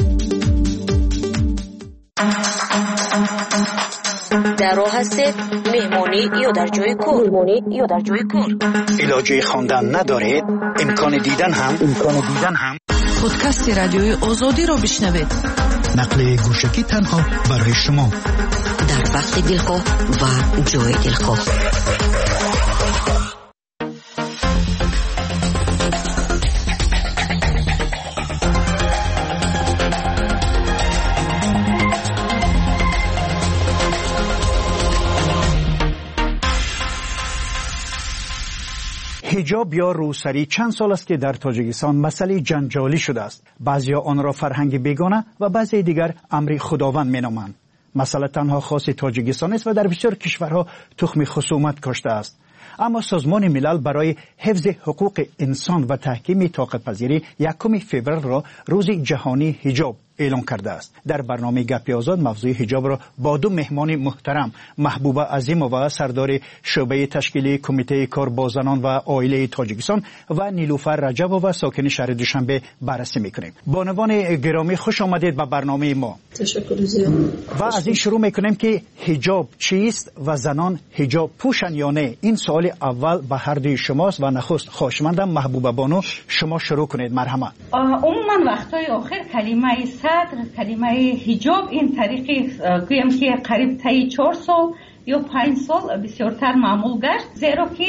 در راه هستید مهمانی یا در جای کار مهمانی یا در جای کار علاجه خواندن ندارید، امکان دیدن هم امکان دیدن هم پادکست رادیوی آزادی را بشنوید. نقل گوشکی تنها برای شما در وقت دلخواه و جای دلخواه. حجاب یا روسری چند سال است که در تاجیکستان مسئله جنجالی شده است. بعضی آن را فرهنگ بیگانه و بعضی دیگر امر خداوند مینامند. مسئله تنها خاص تاجیکستان است و در بسیار کشورها تخم خصومت کاشته است. اما سازمان ملل برای حفظ حقوق انسان و تحکیم طاقت پذیری یکم فوریه را روز جهانی حجاب اعلام کرده است. در برنامه گپی آزاد موضوع حجاب را با دو مهمان محترم محبوبه عظیمووا سردار شعبه تشکیلی کمیته کار با زنان و عائله تاجیکستان و نیلوفر رجبووا ساکن شهر دوشنبه بررسی میکنیم. بانوان گرامی خوش آمدید به برنامه ما. تشکر زیاد. و از این شروع میکنیم که حجاب چیست و زنان حجاب پوشن یا نه؟ این سوال اول به هر دوی شماست و نخست خواهشمندم محبوبه بانو شما شروع کنید. مرحمت. عموما وقتای آخر کلمه صدر کلمه حجاب این طریقی گویم که قریب تا چهار سال یا پنج سال بسیارتر معمول گشت، زیرا که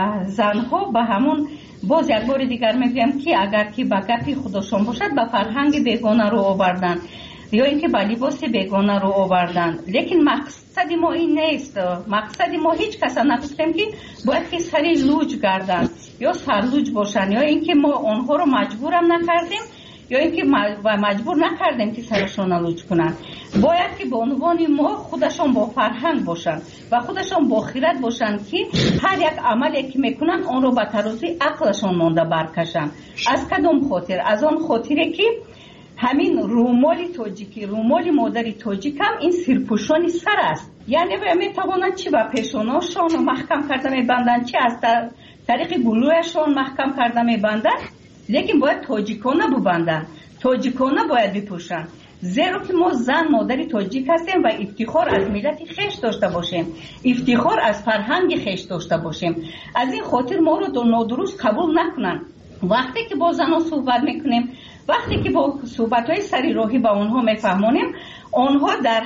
زنها به همون باز یک بار دیگر میگویم که اگر که به گپی خودشان باشد به فرهنگ بیگانه رو آوردن یا اینکه به لباس بیگانه رو آوردن. لیکن مقصد ما این نیست. مقصد ما هیچ کس نگفتیم که باید که سری لوج گردن یا سرلوج باشن یا اینکه ما آنها رو مجبورم نکردیم یا اینکه مجبور نکردیم که سرشون لوج کنن. باید که به عنوان ما خودشون با فرهنگ باشن و خودشون با خیرت باشن که هر یک عملی که میکنن اون رو به ترازوی عقلشون مونده برکشن. از کدام خاطر؟ از آن خاطره که همین رومالی تاجیکی، رومالی مادری تاجیک هم این سرپوشانی سر است. یعنی میتوانند چی به پیشاناشون محکم کرده میبندن، چی از طریق گلویشون محکم کرده میبندن، لیکن باید تاجیکانه ببندن، تاجیکانه باید بپوشن. زیرا که ما زن مادری تاجیک هستیم و افتخار از ملت خیش داشته باشیم، افتخار از فرهنگ خیش داشته باشیم. از این خاطر ما رو نادرست قبول نکنن. وقتی که با زنها صحبت میکنیم، وقتی که با صحبت‌های سری راهی با اونها میفهمونیم، اونها در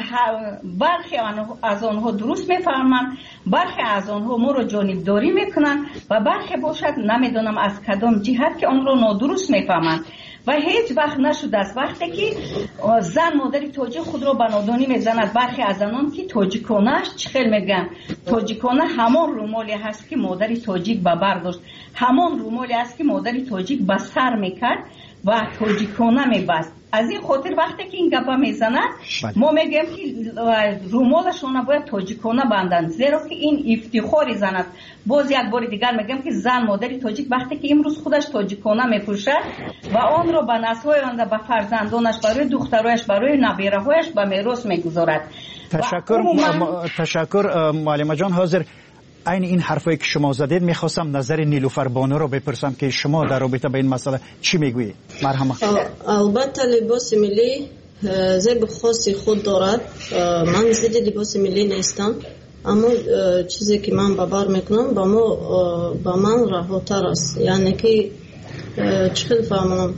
برخی از اونها درست میفهمن، برخی از اونها ما رو جانبداری میکنن و برخی باشد نمیدونم از کدام جهت که اون رو نادرست میفهمن. و هیچ وقت نشده است. وقتی که زن مادری تاجیک خود را به نادانی میزند، برخی از زنان که تاجیکانه چخیل میگن تاجیکانه همان رومالی هست که مادری تاجیک به بر داشت، همان رومالی است که مادری تاجیک به سر میکرد و تاجیکانه میبست. از این خاطر وقتی که این گپا میزنند ما میگیم که رومالشون باید تاجیکانه بندن، زیرا که این افتخاری زن است. باز یک بار دیگر میگم که زن مادری تاجیک وقتی که امروز خودش تاجیکانه میپوشد و آن را به نسل‌های آینده به فرزندانش، برای دخترایش، برای نبیره‌هایش به میراث میگذارد. تشکر م... تشکر معلمه جان. حاضر این این حرفایی که شما زدید میخواستم نظر نیلوفر بانو رو بپرسم که شما در رابطه با این مسئله چی میگویید؟ مرحمت. البته لباس ملی زیب خاصی خود دارد. من ضد لباس ملی نیستم، اما چیزی که من ببر میکنم با ما با من راحت‌تر است، یعنی که چخیل فهمم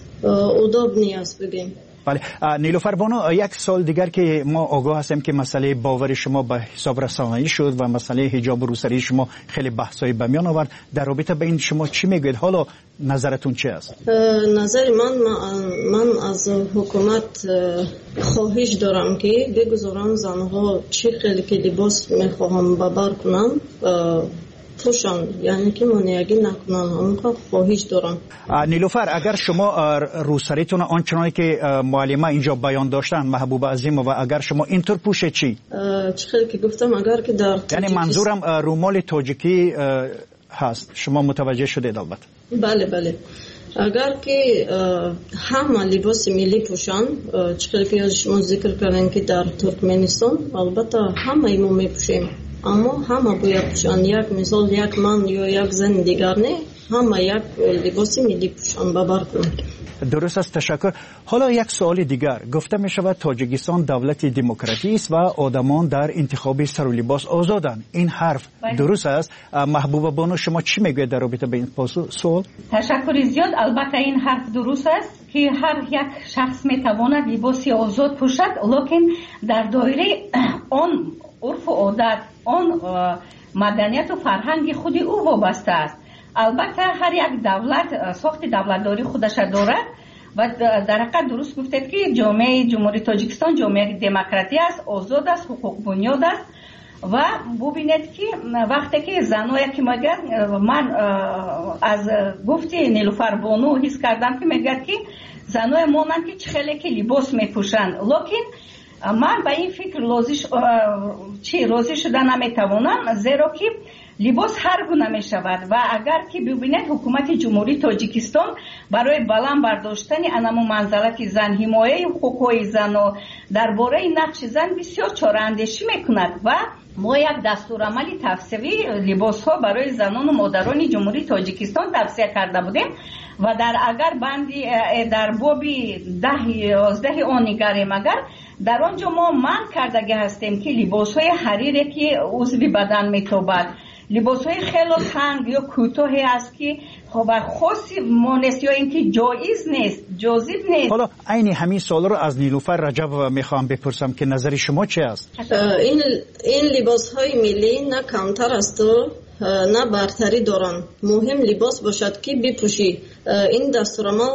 اداب نیست بگیم. بله نیلوفر بانو، یک سال دیگر که ما آگاه هستیم که مسئله باور شما به حساب رسانه‌ای شد و مسئله حجاب روسری شما خیلی بحث‌های به میان آورد. در رابطه به این شما چی میگوید؟ حالا نظرتون چی است؟ نظر من من از حکومت خواهش دارم که بگذارن زنها چی خیلی که لباس میخواهم ببر کنم پوشان، یعنی که منیگی نکنن. همون خواهش دارم. نیلوفر، اگر شما روسریتون آنچنانی که معلمه اینجا بیان داشتن محبوب عظیم و اگر شما اینطور پوشه چی؟ چخیلی که گفتم اگر که در یعنی منظورم رومال تاجیکی هست، شما متوجه شدید البته؟ بله بله. اگر که همه لباس ملی پوشن، چخیلی که شما ذکر کردن که در ترکمنستان البته همه ما میپوشیم، اما همه باید پوشن. یک مثال یک من یا یک زن دیگر نه، همه یک لباس ملی پوشن ببر کنن. درست است، تشکر. حالا یک سوال دیگر. گفته می شود تاجیکستان دولتی دموکراتی است و آدمان در انتخاب سر و لباس آزادند. این حرف درست است؟ محبوبه بانو شما چی میگوید در رابطه به این سوال؟ تشکر زیاد. البته این حرف درست است که هر یک شخص میتواند لباسی آزاد پوشد، لکن در دایره آن عرف و عادت، آن مدنیت و فرهنگ خود او وابسته است. البته هر یک دولت ساخت دولتداری خودش دارد و در حقیقت درست گفتید که جامعه جمهوری تاجیکستان جامعه دموکراتی است، آزاد است، حقوق بنیاد است و ببینید که وقتی که زنایی که میگن، من از گفتی نیلوفر بانو حس کردم که میگه که زنای مانند که خیلی که لباس میپوشند، لکن من به این فکر راضی چی راضی شدن نمیتوانم، زیرا که لباس هر گونه می شود و اگر که ببینید حکومت جمهوری تاجیکستان برای بلند برداشتن انمو منزلت زن، حمایه حقوق زن و درباره نقش زن بسیار چاره اندیشی میکند و ما یک دستورالعمل توصیوی لباس ها برای زنان و مادران جمهوری تاجیکستان توصیه کرده بودیم و در اگر بندی در بابی ده یازده آن نگریم، اگر در آنجا ما من کردگی هستیم که لباس های حریری که عضوی بدن میتابد، لباس های خیلی تنگ یا کوتاهی است که خب خاصی مانست یا اینکه جایز نیست، جاذب نیست. حالا عین همین سوال رو از نیلوفر رجب میخوام بپرسم که نظر شما چی است؟ این این لباس های ملی نه کمتر است و نه برتری دارن. مهم لباس باشد که بپوشی. این دستورالعمل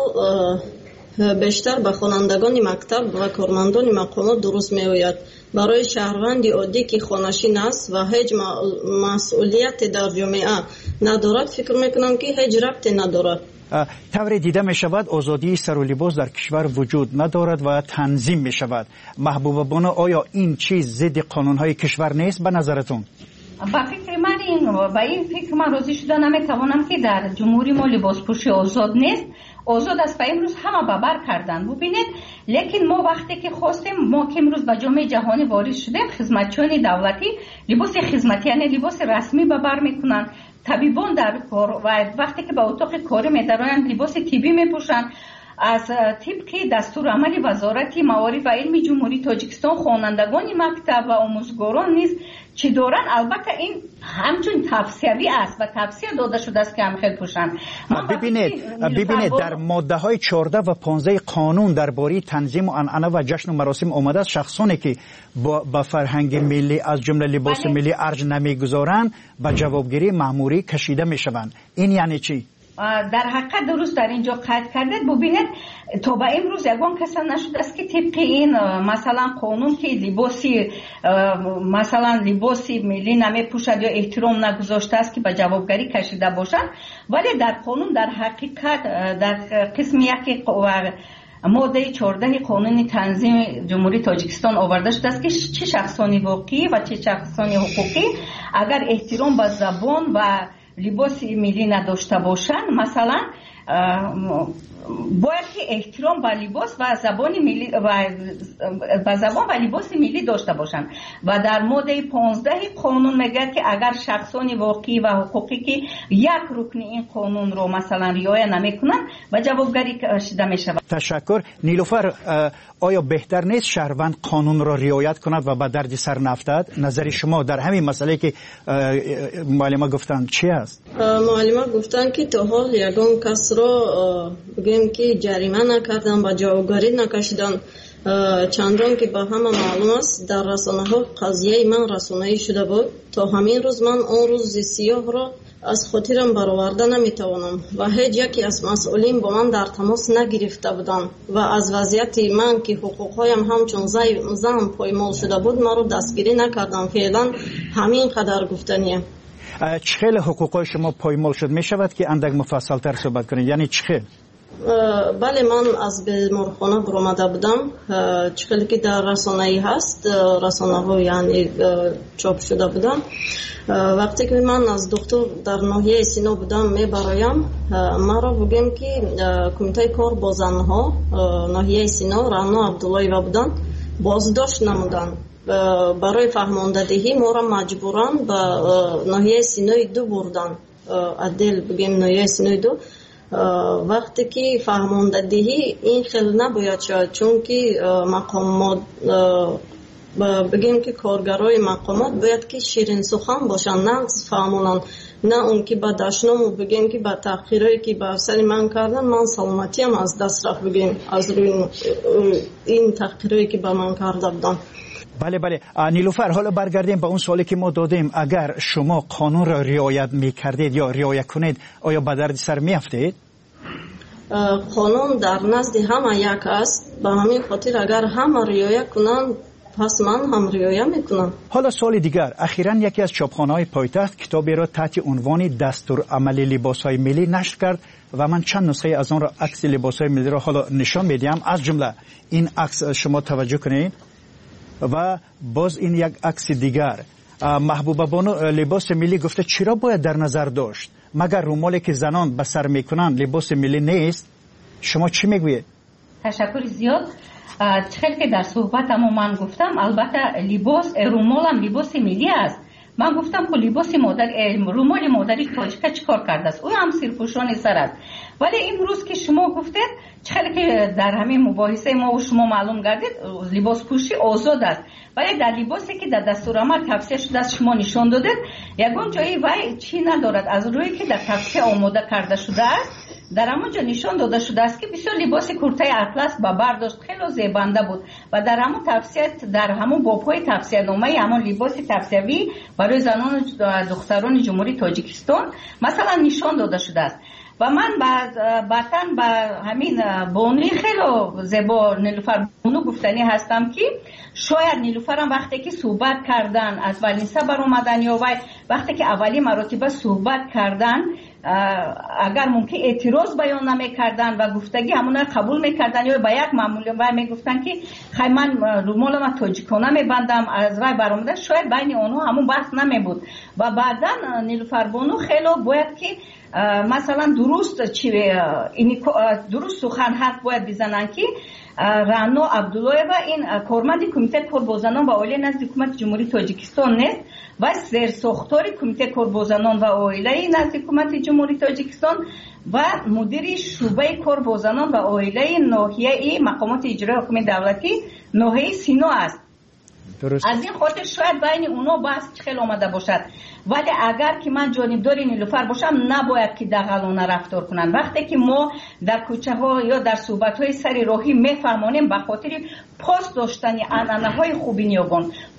بیشتر به خوانندگان مکتب و کارمندان مقامات درست می آید. برای شهروندی عادی که خانشین است و هیچ مسئولیت در جامعه ندارد، فکر میکنم که هیچ ربطی ندارد. طور دیده می شود آزادی سر و لباس در کشور وجود ندارد و تنظیم می شود. محبوبه بانو، آیا این چیز ضد قانونهای کشور نیست به نظرتون؟ با فکر من این با این فکر من راضی شده نمیتوانم که در جمهوری ما لباس پوشی آزاد نیست. آزاد است و امروز همه ببر کردن. ببینید، لیکن ما وقتی که خواستیم، ما که امروز به جامعه جهانی وارد شدیم، خدمتچیان دولتی لباس خدمتی یعنی لباس رسمی ببر میکنن، طبیبان در کار و وقتی که به اتاق کاری میدارن لباس طبی میپوشن. از طبق دستورالعمل وزارت معارف و علم جمهوری تاجیکستان خوانندگان مکتب و آموزگاران نیز چه دارن. البته این همچون توصیوی است و توصیه داده شده است که هم خیلی پوشن. ببینید ببینید در ماده های چهارده و پانزده قانون درباره تنظیم و عنعنه و جشن و مراسم آمده است شخصانی که با, با فرهنگ ملی از جمله لباس ملی ارج نمیگذارند به جوابگیری مأموری کشیده میشوند. این یعنی چی؟ در حقیقت درست در اینجا قید کردید. ببینید تا به امروز یگان کس نشده است که طبق این مثلا قانون که لباسی مثلا لباسی ملی نمیپوشد یا احترام نگذاشته است که به جوابگری کشیده باشد. ولی در قانون در حقیقت در قسم یک ماده چهارده قانون تنظیم جمهوری تاجیکستان آورده شده است که چه شخصانی واقعی و چه شخصانی حقوقی اگر احترام به زبان و لباس ملی نداشته باشند، مثلا باید که احترام به لباس و زبان ملی و به زبان و لباس ملی داشته باشند. و در ماده پانزده قانون میگه که اگر شخصان واقعی و حقوقی که یک رکن این قانون رو مثلا رعایت نمیکنن و جوابگری کشیده میشود. تشکر. نیلوفر، آیا بهتر نیست شهروند قانون را رعایت کند و به درد سر نفتد؟ نظر شما در همین مسئله که معلمه گفتن چی است؟ معلمه گفتن که تا حال یگان کس را بگیم که جریمه نکردن و جوابگری نکشیدن، چندان که به همه معلوم است در رسانه ها قضیه من رسانه‌ای شده بود. تا همین روز من اون روز سیاه را از خاطرم برآورده نمیتوانم و هیچ یکی از مسئولین با من در تماس نگرفته بودند و از وضعیت من که حقوقهایم همچون زن پایمال شده بود من رو دستگیری نکردم. فعلا همین قدر گفتنیه. چه خیلی حقوقهای شما پایمال شد؟ می شود که اندک مفصل تر صحبت کنید؟ یعنی چه خیلی؟ بله، من از بیمارخانه برآمده بودم. چه خیلی که در رسانه ای هست، رسانه ها یعنی چاپ شده بودم. وقتی که من از دکتر در ناحیه سینا بودم میبرایم، ما را بگیم که کمیته کار با زنها ناحیه سینا رانا عبداللهیوا بودن، بازداشت نمودن. برای فهماندهی ما را مجبوران به ناحیه سینای دو بردن، عدل بگیم ناحیه سینای دو. وقتی که فهماندهی این خیلی نباید شد، چون که مقامات بگیم که کارگرای مقامات باید که شیرین سخن باشن، نه فهمونن، نه اون که با دشنامو بگیم که با تحقیرایی که با افسر من کردن من سلامتی هم از دست رفت، بگیم از روی این تحقیرایی که با من کرده بودن. بله بله. نیلوفر، حالا برگردیم به اون سوالی که ما دادیم. اگر شما قانون را رعایت میکردید یا رعایت کنید، آیا به درد سر میافتید؟ قانون در نزد همه یک است، به همین خاطر اگر همه رعایت کنند پس من هم رعایت میکنم. حالا سوال دیگر، اخیراً یکی از چاپخانه‌های پایتخت کتابی را تحت عنوان دستور عملی لباس‌های ملی نشر کرد و من چند نسخه از آن را عکس لباس‌های ملی را حالا نشان میدم. از جمله این عکس شما توجه کنید و باز این یک عکس دیگر. محبوبه بانو لباس ملی گفته چرا باید در نظر داشت؟ مگر رومالی که زنان به سر میکنن لباس ملی نیست؟ شما چی میگویید؟ تشکر زیاد. خیلی که در صحبتم من گفتم البته لباس رومال هم لباس ملی است. من گفتم که لباس مادر رومال مادری تاجیکا چیکار کرده است؟ او هم سرپوشان سر است. ولی امروز که شما گفتید خیلی که در همین مباحثه ما و شما معلوم گردید لباس پوشی آزاد است، ولی در لباسی که در دستورالعمل توصیه شده است شما نشان دادید یگان جایی وای چی ندارد از روی که در توصیه آماده کرده شده است. در همونجا نشان داده شده است که بسیار لباس کرته اطلس با برداشت خیلی زیبنده بود و در همون توصیه در همون بابهای توصیه نامه همون لباس توصیوی برای زنان و دختران جمهوری تاجیکستان مثلا نشان داده شده است. و من بعداً با همین بانوی خیلی زیبا نیلوفر بانو گفتنی هستم که شاید نیلوفر هم وقتی که صحبت کردن از ولینسه بر اومدن یا وقتی که اولی مراتبه صحبت کردن اگر ممکن اعتراض بیان نمی کردن و گفتگی همون قبول میکردن یا با یک معمولی و میگفتن که خیلی من رومال ما تاجیکانه میبندم از وای برآمده، شاید بین اونها همون بحث نمی بود. و بعدا نیلوفر بانو خیلی باید که مثلا درست چی درست سخن حرف باید بزنن که رانا عبداللهیوا این کارمند کمیته کار با زنان و عائله نزد حکومت جمهوری تاجیکستان نیست و زیر ساختار کمیته کار با زنان و عائله نزد حکومت جمهوری تاجیکستان و مدیر شعبه کار با زنان و عائله ناحیه مقامات اجرایی حکومت دولتی ناحیه سینا است. درست. از این خاطر شاید بین اونا بحث خیلی آمده باشد، ولی اگر که من جانبدار نیلوفر باشم نباید که دغلانه رفتار کنن. وقتی که ما در کوچه ها یا در صحبت های سر راهی میفهمانیم به خاطر پاس داشتن عنعنه های خوبی نیابان،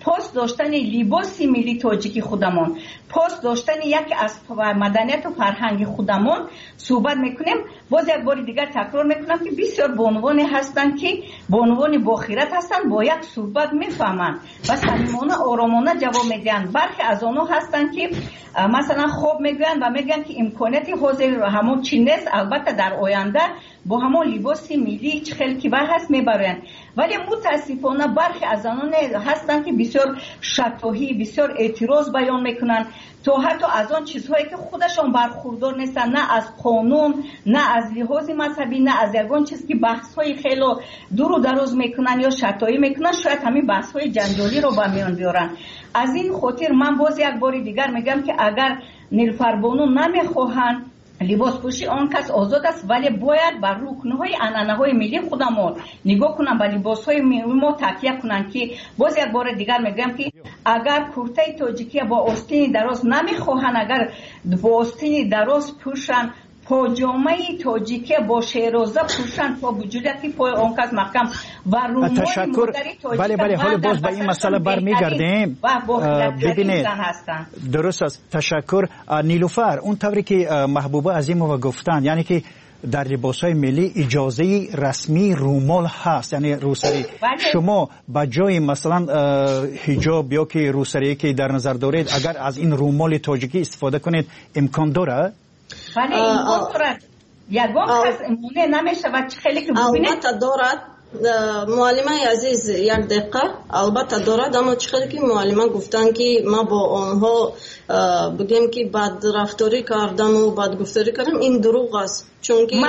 پاس داشتن لباس ملی تاجیکی خودمون، پاس داشتن یک از مدنیت و فرهنگ خودمون صحبت میکنیم. باز یک بار دیگر تکرار میکنم که بسیار بانوان هستند که بانوان باخیرت هستند، با یک صحبت میفهمند و صمیمانه آرامانه جواب میدن. برخی از آنها هستند که مثلا خوب میگن و میگن که امکاناتی حاضر همون چی نیست، البته در آینده با همون لباس ملی چه خیلی کیبر هست میبرن. ولی متاسفانه برخی از آنها هستند که بسیار شتاهی، بسیار اعتراض بیان میکنن، تو حتی از آن چیزهایی که خودشان برخوردار نیستن، نه از قانون، نه از لحاظ مذهبی، نه از یگان چیز که بحث های خیلی دور و دراز میکنن یا شتایی میکنن، شاید همین بحث های جنجالی رو به میان بیارن. از این خاطر من باز یک بار دیگر میگم که اگر نیلوفر بانو نمیخواهند لباس پوشی، آن کس آزاد است، ولی باید بر رکنهای عنعنه‌های ملی خودمون نگاه کنن، به لباس‌های ما تکیه کنن. که باز یک بار دیگر میگم که اگر کرته تاجیکی با آستین دراز نمیخواهن، اگر با آستین دراز پوشن، پاجامه تاجیکی با شیرازه پوشن، با وجودی که پای آن کس محکم و رومال تشکر. بله بله، حالا باز به این مسئله برمیگردیم. ببینید درست است. تشکر نیلوفر. اون طوری که محبوبه عظیمова گفتن، یعنی که در لباس‌های ملی اجازه رسمی رومال هست، یعنی روسری. شما با جای مثلا حجاب یا که روسری که در نظر دارید، اگر از این رومال تاجیکی استفاده کنید امکان داره؟ ولی امکان دارد. یگان کس امونه نمیشه و خیلی که ببینید البته دارد. معلمه عزیز یک دقیقه، البته دارد، اما چقدر که معلمه گفتن که ما با آنها بگیم که بد رفتاری کردم و بد گفتاری کردم، این دروغ است. چون که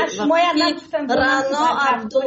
رانا عبدو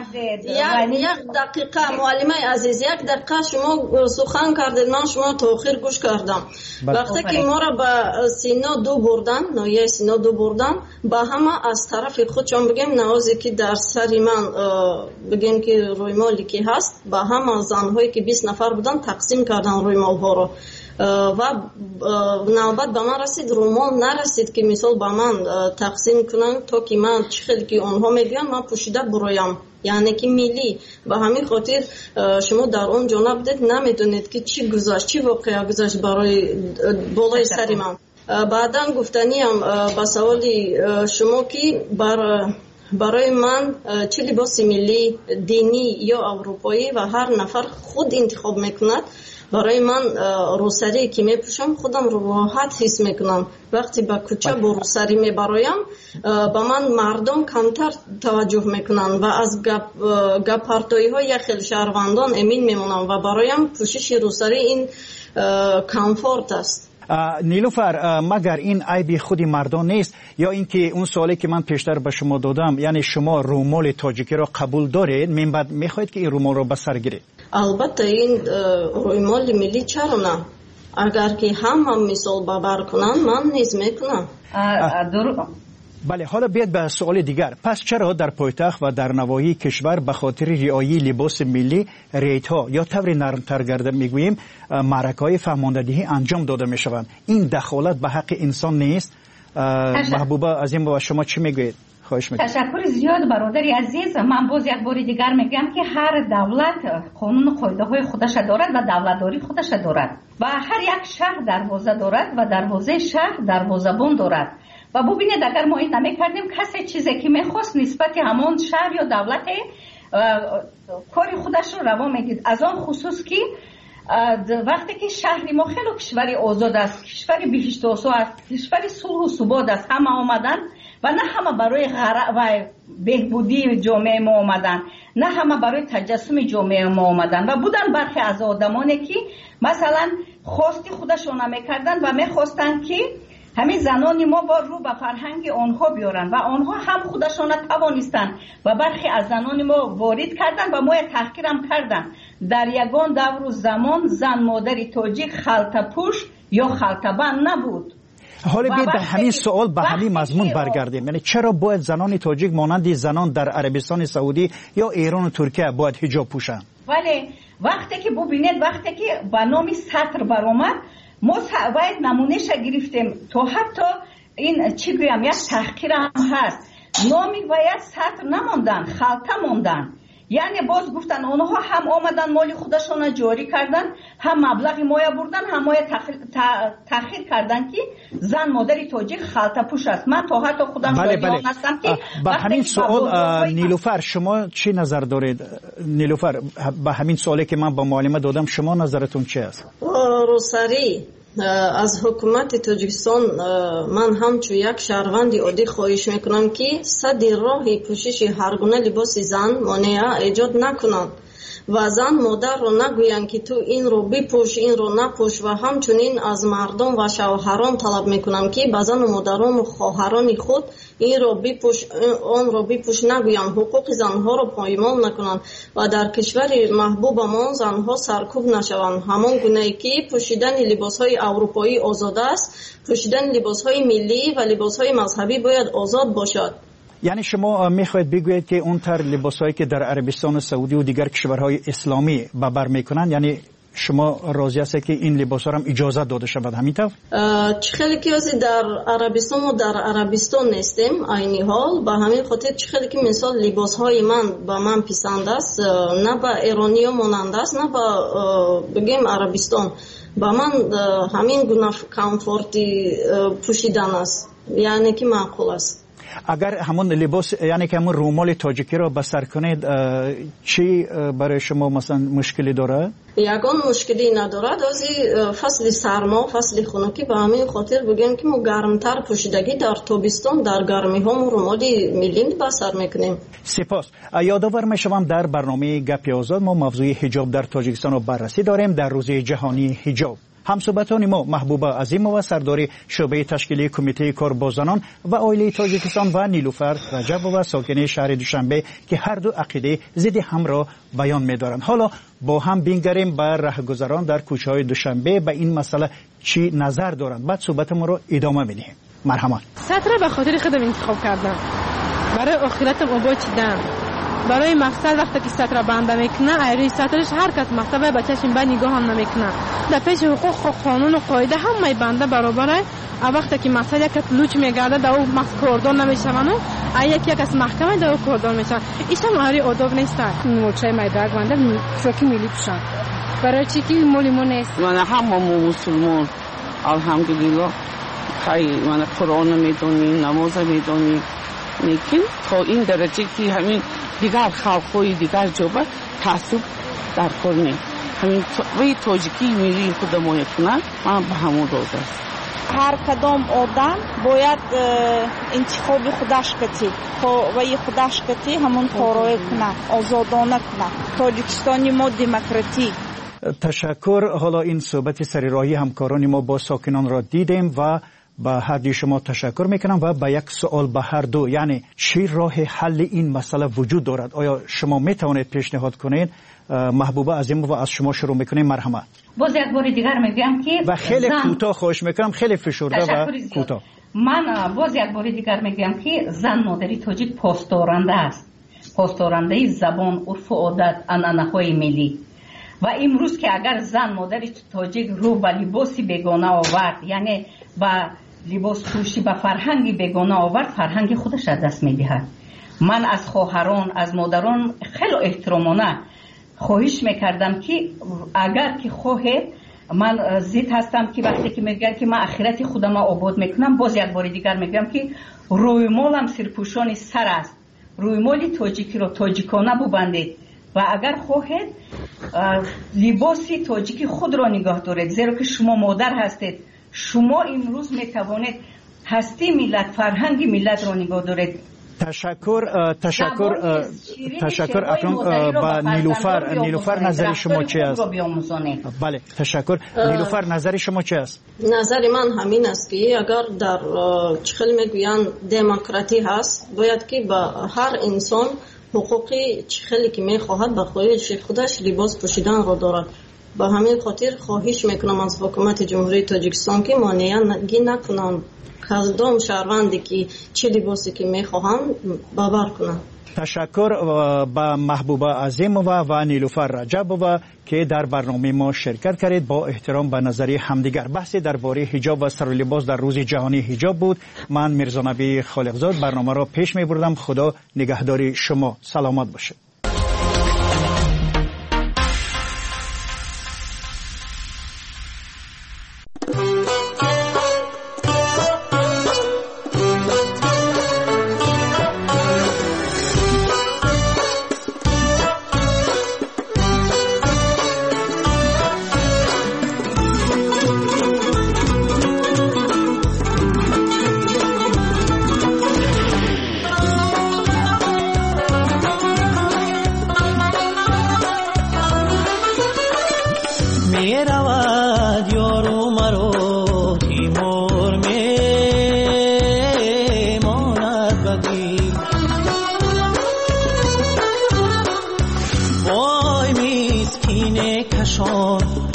یک دقیقه معلمه عزیز، یک دقیقه شما سخن کردید، من شما تاخیر گوش کردم. وقتی که ما را به سینا دو بردن، نایه سینا دو بردن، با همه از طرف خود چون بگیم نوازی که در سری من بگیم که روی مالی که هست، با همه زنهایی که بیست نفر بودن تقسیم کردن روی مال ها رو و نوبت به من رسید، رومال نرسید که مثال به من تقسیم کنن تا که من چخیلی که آنها میگن من پوشیده برایم، یعنی که ملی. به همین خاطر شما در اون جانب دید نمیدونید که چی گذشت، چی واقعا گذشت برای بالای سری من. بعدا گفتنیم به سوالی شما که بر برای من چه لباس ملی دینی یا اروپایی و هر نفر خود انتخاب میکند. برای من روسری که میپوشم خودم رو راحت حس میکنم. وقتی با کوچه با روسری میبرایم با من مردم کمتر توجه میکنن و از گپ گپارتوی های یک خیلی شهروندان امین میمونم و برایم پوشش روسری این کامفورت است. نیلوفر، مگر این عیب خودی مردان نیست یا اینکه اون سوالی که من پیشتر به شما دادم، یعنی شما رومال تاجیکی را قبول دارید، من بعد میخواید که این رومال را به سر گیرید؟ البته این رومال ملی چرا نه؟ اگر که هم هم مثال ببر کنن من نیز میکنم. بله، حالا بیاد به سوال دیگر. پس چرا در پایتخت و در نواحی کشور به خاطر رعایت لباس ملی ریت ها یا طور نرمتر گرده میگوییم معرکه‌های فهماندهی انجام داده میشوند؟ این دخالت به حق انسان نیست؟ محبوبه عظیم و شما چی میگویید؟ خواهش میکنم. تشکر زیاد برادری عزیز. من باز یک بار دیگر میگم که هر دولت قانون و قاعده های خودش دارد و دولتداری خودش دارد و هر یک شهر دروازه دارد و دروازه شهر دروازه‌بان دارد. و ببینید اگر ما این نمی‌کردیم کسی چیزی که می‌خواست نسبت همون شهر یا دولت کار خودش رو روا میدید. از آن خصوص که وقتی که شهر ما خیلی کشوری آزاد است، کشوری بهشت آسا است، کشوری صلح و ثبات است، همه آمدن و نه همه برای غرق و بهبودی جامعه ما آمدن، نه همه برای تجسم جامعه ما آمدن و بودن برخی از آدمانی که مثلا خواستی خودشون نمی‌کردن و می‌خواستن که همین زنان ما با رو به فرهنگ آنها بیارن و آنها هم خودشان توانستن و برخی از زنان ما وارد کردن و ما تحقیر هم کردن. در یگان دور و زمان زن مادری تاجیک خلطه پوش یا خلطه بند نبود. حالا بیاید به همین سوال به همین مضمون برگردیم. یعنی چرا باید زنان تاجیک مانند زنان در عربستان سعودی یا ایران و ترکیه باید حجاب پوشن؟ ولی وقتی که ببینید وقتی که به نام سطر برآمد ما باید نمونهش گرفتیم تا حتی این چی گویم یک تحقیر هم هست. نامی باید سطر نماندن، خلطه ماندن. یعنی باز گفتن اونها هم آمدن مال خودشون جاری کردن، هم مبلغ مایه بردن، هم مایه تأخیر کردن که زن مادری تاجیک خلطه پوش است. من تا حتی خودم بله بله. هستم که با همین سوال نیلوفر شما چی نظر دارید؟ نیلوفر با همین سوالی که من با معلمه دادم شما نظرتون چی است؟ روسری از حکومت تاجیکستان من همچو یک شهروند عادی خواهش میکنم که صد راهی پوشش هر گونه لباس زن مانع ایجاد نکنند و زن مادر رو نگویند که تو این رو بپوش این رو نپوش و همچنین از مردم و شوهران طلب میکنم که به زن و مادران و خواهران خود این رو بپوش اون رو بپوش نگویند، حقوق زنها رو پایمال نکنند و در کشور محبوبمان زنها سرکوب نشوند. همان گونه‌ای که پوشیدن لباسهای اروپایی آزاد است، پوشیدن لباسهای ملی و لباسهای مذهبی باید آزاد باشد. یعنی شما میخواید بگویید که اون تر لباسایی که در عربستان سعودی و دیگر کشورهای اسلامی به بر میکنن، یعنی شما راضی هستید که این لباسا هم اجازه داده شود همینطور؟ خیلی که در عربستان و در عربستان نیستیم عینی حال، به همین خاطر خیلی که مثال لباسهای من به من پسند است، نه به ایرانی مانند است نه به بگیم عربستان، به من همین گونه کامفورتی پوشیدن است، یعنی که معقول است. اگر همون لباس یعنی که همون رومال تاجیکی را بسر کنید چی برای شما مثلا مشکلی داره؟ یگان مشکلی ندارد، از فصل سرما فصل خنکی به همین خاطر بگیم که ما گرمتر پوشیدگی در تابستان در گرمی ها ما رومال ملی بسر میکنیم. سپاس. یادآور میشوم در برنامه گپ آزاد ما موضوع حجاب در تاجیکستان رو بررسی داریم در روز جهانی حجاب. همصحبتان ما محبوبه عظیمова سردار شعبه تشکیلی کمیته کار با زنان و عائله تاجیکستان و نیلوفر رجبova ساکن شهر دوشنبه که هر دو عقیده ضد هم را بیان می‌دارند. حالا با هم بینگریم بر راهگذران در کوچه‌های دوشنبه به این مسئله چی نظر دارند. بعد صحبت ما رو ادامه می‌دهیم. مرحبا. سطر به خاطر خودم انتخاب کردم. برای آخرتم آباد چیدم. برای مقصد وقتی که سطر بنده میکنه ایروی سطرش هر کس مقصد به چشم به نگاه هم نمیکنه. در پیش حقوق و قانون و قاعده همه بنده برابره. وقتی که مقصد یک کس لوچ میگرده در او مقصد کردان نمیشونه و یک یک از محکمه در او کردان میشن. ایش هم آری آداب نیست. موچه میدرگ بنده شوکی میلی پوشن. برای چی که مولی مو نیست. من همه مسلمان الحمدلله خیلی من قرآن میدونی نماز میدونی، لیکن تا این درجه که همین دیگر خلقهای دیگر جوبه تعصب در کنه همین وی تاجیکی میلی خود ما کنه من به همون روز است. هر کدام آدم باید انتخاب خودش کتی وی خودش کتی همون کارای کنه آزادانه کنه. تاجیکستانی ما دموکراتی. تشکر. حالا این صحبت سریراهی همکاران ما با ساکنان را دیدیم و با هر دوی شما تشکر میکنم و با یک سوال به هر دو، یعنی چی راه حل این مسئله وجود دارد؟ آیا شما میتوانید پیشنهاد کنید؟ محبوبه عظیمova از شما شروع میکنیم. مرحمت. باز یک بار دیگر میگم که و خیلی کوتاه خواهش میکنم، خیلی فشرده و کوتاه. من باز یک بار دیگر میگم که زن مادری تاجیک پاسدارنده است، پاسدارنده زبان، عرف و عادت، عنعنه‌های ملی. و امروز که اگر زن مادری تاجیک رو به لباسی بیگانه آورد، یعنی با لباس پوشی به فرهنگی بیگانه آورد، فرهنگ خودش از دست میدهد. من از خواهران از مادران خیلی احترامانه خواهش میکردم که اگر که خواهد من ضد هستم که وقتی که میگن که من آخرت خودم آباد میکنم، باز یک بار دیگر میگم که روی مالم سرپوشان سر است، روی مال تاجیکی رو تاجیکانه ببندید و اگر خواهد لباسی تاجیکی خود را نگاه دارید، زیرا که شما مادر هستید. شما امروز میتوانید هستی ملت، فرهنگ ملت را نگاه دارید. تشکر. تشکر. تشکر. اکنون با نیلوفر نیلوفر نظر شما چی است؟ بله تشکر. نیلوفر نظر شما چی است؟ نظر من همین است که اگر در چخل میگویند دموکراتی هست، باید که با هر انسان حقوقی چخلی که میخواهد به خواهش خودش لباس پوشیدن را دارد. با همین خاطر خواهش میکنم از حکومت جمهوری تاجیکستان که مانعی نکنند کدام شهروندی که چه لباسی که میخواهند باور کنند. تشکر با محبوبه عظیمova و نیلوفر رجبova که در برنامه ما شرکت کردید. با احترام به نظریه همدیگر بحث درباره حجاب و سر و لباس در روز جهانی حجاب بود. من میرزا نبی خالقزاد برنامه را پیش میبردم. خدا نگهداری شما. سلامت باشید.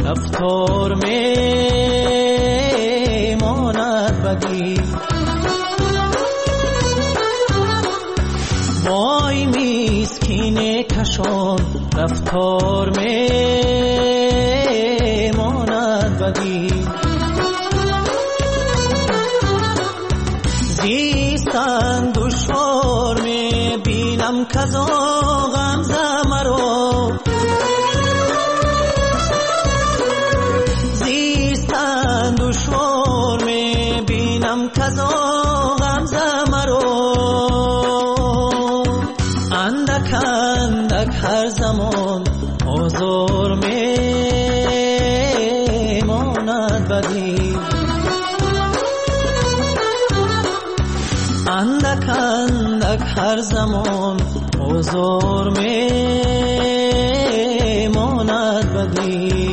رفتار میماند بدی وای مسکین کشان رفتار میماند بدی زیستن دشوار میبینم کزا غمزه مرا زیستن دشوار میبینم کزا غمزه مرا اندک اندک هر زمان آزار میماند بدی اندک اندک هر زمان آزار میماند بدی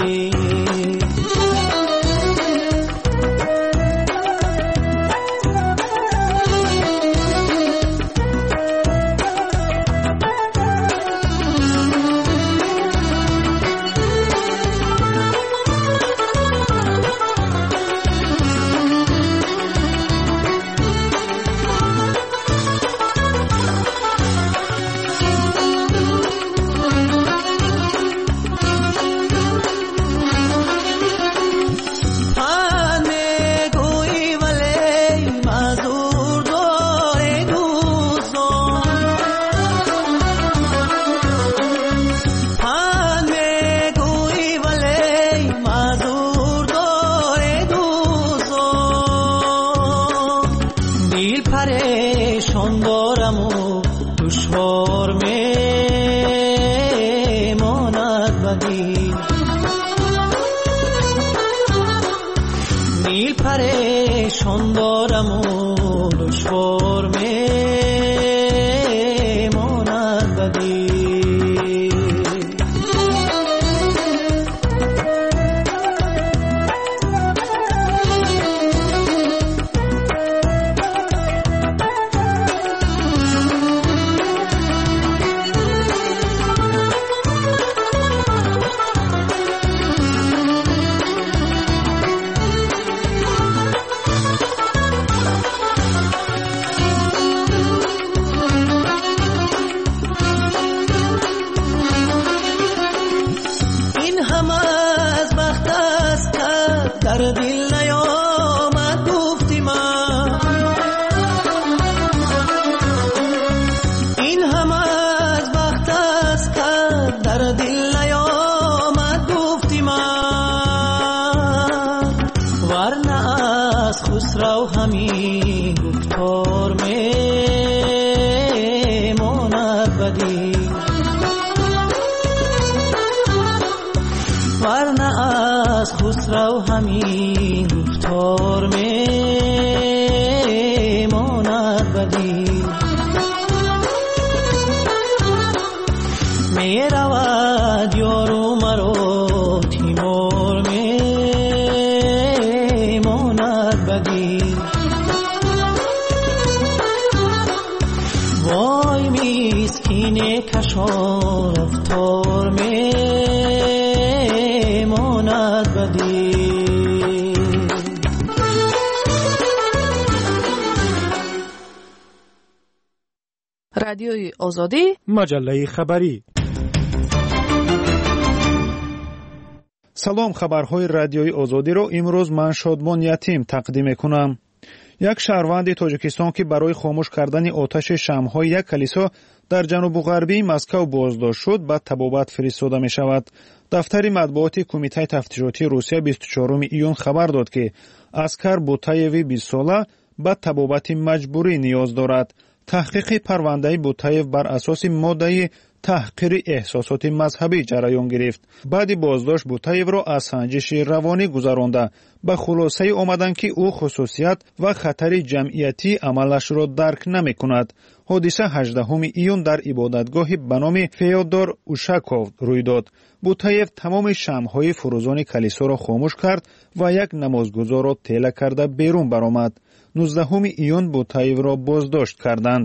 پریشان دارم و دشوار میماند بدی خسرو همین گفتار میماند بدی میرود یارو مرا تیمار میماند بدی وای مسکین کشان رفتار میماند بدی رادیوی آزادی مجله خبری. салом, хабарҳои радиои озодиро имрӯз ман Шодмон Ятим тақдим мекунам. як шаҳрванди тоҷикистон ки барои хомӯш кардани оташи шамъҳои як калисо дар ҷанубу ғарбии Москав боздошт шуд, ба табобат фиристода мешавад. дафтари матбуоти кумитаи тафтишотии Русия бисту чорум июн хабар дод ки Аскар Бутаеви бист сола ба табобати маҷбурӣ ниёз дорад. таҳқиқи парвандаи Бутаев бар асоси моддаи таҳқири эҳсосоти мазҳабӣ ҷараён гирифт. баъди боздошт Бутаевро аз санҷиши равонӣ гузаронда ба хулосае омаданд ки ӯ хусусият ва хатари ҷамъиятии амалашро дарк намекунад. ҳодиса ҳаждаҳуми июн дар ибодатгоҳи ба номи Феодор Ушаков рӯй дод. Бутаев тамоми шамъҳои фурӯзони калисоро хомӯш кард ва як намозгузорро тела карда берун баромад. нуздаҳуми июн Бутаевро боздошт карданд.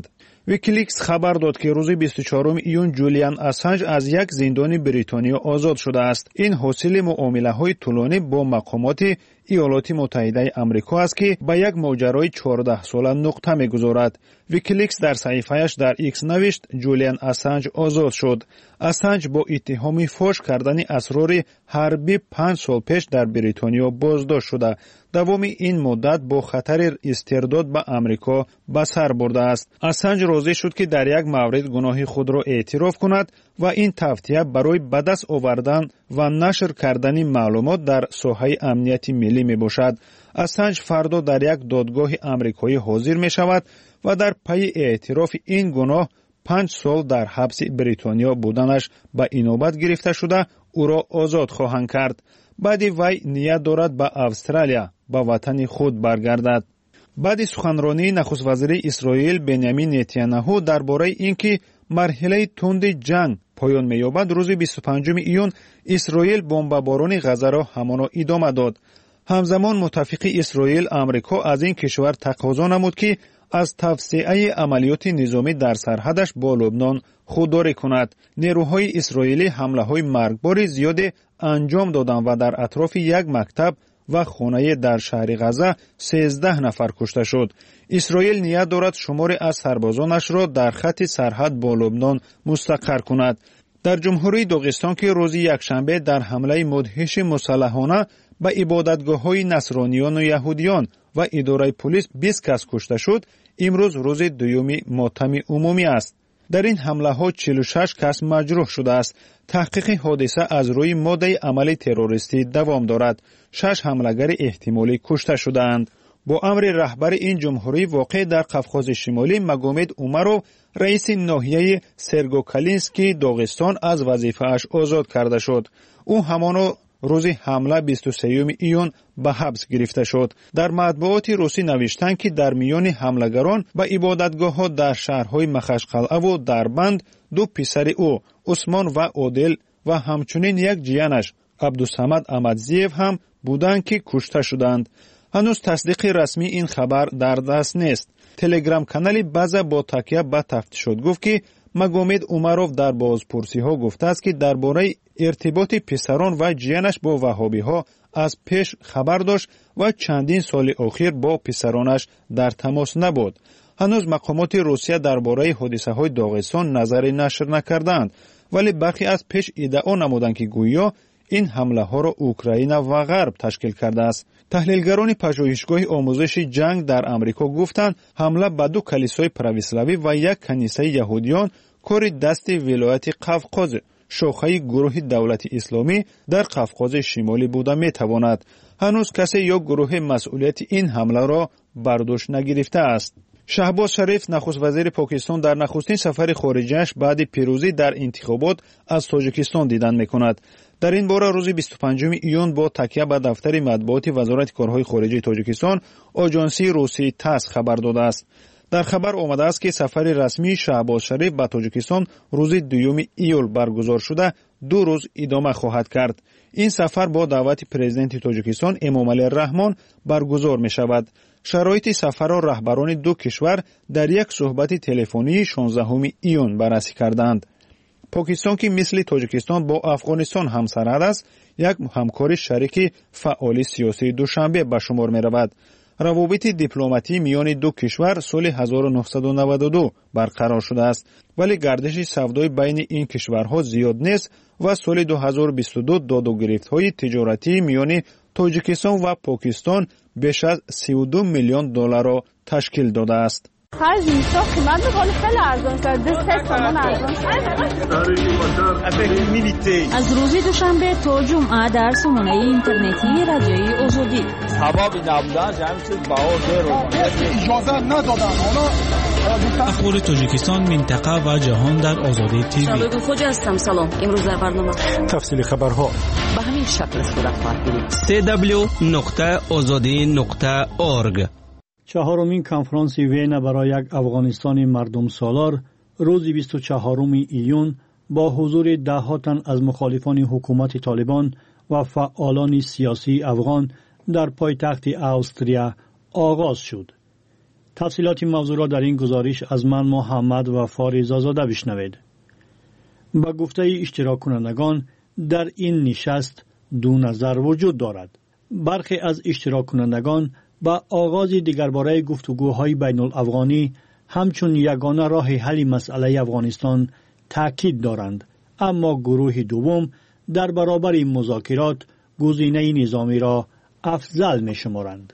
ویکیلیکس خبر داد که روز بیست و چهارم ایون جولیان اسانج از یک زندان بریتانیا آزاد شده است. این حاصل معامله‌های طولانی با مقامات ایالات متحده آمریکا است که به یک ماجرای چهارده ساله نقطه می‌گذارد. ویکیلیکس در صحیفه‌اش در ایکس نوشت جولیان اسانج آزاد شد. اسانج با اتهام فاش کردن اسرار حربی پنج سال پیش در بریتانیا بازداشت شده. دوام این مدت با خطر استرداد به آمریکا به سر برده است. اسانج راضی شد که در یک مورد گناه خود را اعتراف کند و این توطئه برای به دست آوردن و نشر کردن معلومات در ساحه امنیت ملی می باشد. اسانج فردا در یک دادگاه آمریکایی حاضر می شود و در پی اعتراف این گناه پنج سال در حبس بریتانیا بودنش به اینوبت گرفته شده او را آزاد خواهند کرد. بعد وی نیت دارد به استرالیا به وطن خود برگردد. بعد سخنرانی نخست وزیر اسرائیل بنیامین نتانیاهو درباره اینکه مرحله تند جنگ پایان می‌یابد روز بیست و پنجم ایون اسرائیل بمباران غزه را همانا ادامه داد. همزمان متفق اسرائیل آمریکا از این کشور تقاضا نمود که از توسعه عملیات نظامی در سرحدش با لبنان خودداری کند. نیروهای اسرائیلی حمله‌های مرگبار زیادی انجام دادند و در اطراف یک مکتب و خانه در شهر غزه سیزده نفر کشته شد. اسرائیل نیت دارد شماری از سربازانش را در خط سرحد با لبنان مستقر کند. در جمهوری داغستان که روز یکشنبه در حمله مدهش مسلحانه به عبادتگاه‌های نصرانیان و یهودیان و اداره پلیس بیست کس کشته شد، امروز روز دوم ماتم عمومی است. در این حمله ها چهل و شش کس مجروح شده است. تحقیق حادثه از روی ماده عمل تروریستی دوام دارد. شش حملگر احتمالی کشته شده‌اند. با امر رهبر این جمهوری واقع در قفقاز شمالی مگومد اومرو رئیس ناحیه سرگوکالینسکی داغستان از وظیفه‌اش آزاد کرده شد. او همان روز حمله بیست و سوم ایون به حبس گرفته شد. در مطبوعات روسی نوشتند که در میان حملگران به عبادتگاه‌ها در شهرهای مخشقلعه و دربند دو پسر او عثمان و عادل و همچنین یک جیانش عبدالصمد احمدزیف هم بودند که کشته شدند. هنوز تصدیق رسمی این خبر در دست نیست. تلگرام کانال بازا با تکیه به تفتیشات گفت که مگومد اومروف در بازپرسی ها گفته است که درباره ارتباط پسران و جیانش با وهابی ها از پیش خبر داشت و چندین سال اخیر با پسرانش در تماس نبود. هنوز مقامات روسیه درباره حادثه های داغستان نظری نشر نکردند، ولی برخی از پیش ادعا نمودند که گویا این حمله ها را اوکراین و غرب تشکیل کرده است. تحلیلگران پژوهشگاه آموزش جنگ در آمریکا گفتند حمله به دو کلیسای پرویسلاوی و یک کنیسه یهودیان کار دست ولایت قفقاز، شاخه گروه دولت اسلامی در قفقاز شمالی بوده می تواند. هنوز کسی یا گروه مسئولیت این حمله را برداشت نگرفته است. شهباز شریف نخست وزیر پاکستان در نخستین سفر خارجیش بعد پیروزی در انتخابات از تاجیکستان دیدن می‌کند. در این باره روز بیست و پنجم ایون با تکیه به دفتر مطبوعات وزارت کارهای خارجه تاجیکستان آژانسی روسی تاس خبر داده است. در خبر آمده است که سفر رسمی شهباز شریف به تاجیکستان روز دوم ایول برگزار شده دو روز ادامه خواهد کرد. این سفر با دعوت پرزیدنت تاجیکستان امامعلی رحمان برگزار می شود. شرایط سفر را رهبران دو کشور در یک صحبت تلفنی شانزدهم ایون بررسی کردند. پاکستان که مثل تاجیکستان با افغانستان همسرحد است، یک همکار شریک فعال سیاسی دوشنبه به شمار می رود. روابط دیپلماتی میان دو کشور سال هزار و نهصد و نود و دو برقرار شده است، ولی گردش سودای بین این کشورها زیاد نیست و سال دو هزار و بیست و دو داد و گرفت‌های تجارتی میان تاجیکستان و پاکستان بیش از سی و دو میلیون دلار را تشکیل داده است. خرج میشه قیمت بقول خیلی ارزان شد. دست تومان ارزان از روز دوشنبه تا جمعه در سامانه اینترنتی رادیوی آزادی سبب نبودن جمع شد بهار رو اجازه ندادن. حالا اخبار تاجیکستان، منطقه و جهان در آزادی تیوی. شبکه خوجا هستم. سلام. امروز در برنامه تفصیل خبرها به همین شکل صورت خواهد گرفت. سی دبلیو نقطه آزادی نقطه اورگ. چهارمین کنفرانس وین برای یک افغانستان مردم سالار روز بیست و چهارم ایون با حضور ده تن از مخالفان حکومت طالبان و فعالان سیاسی افغان در پایتخت استرالیا آغاز شد. تفصیلات موضوع را در این گزارش از من محمد وفاری زازاده بشنوید. با گفته اشتراک کنندگان در این نشست دو نظر وجود دارد. برخی از اشتراک کنندگان با آغاز دیگرباره گفتگوهای بین الافغانی همچون یگانه راه حل مسئله افغانستان تاکید دارند، اما گروه دوم در برابر مذاکرات گزینه نظامی را افضل می شمارند.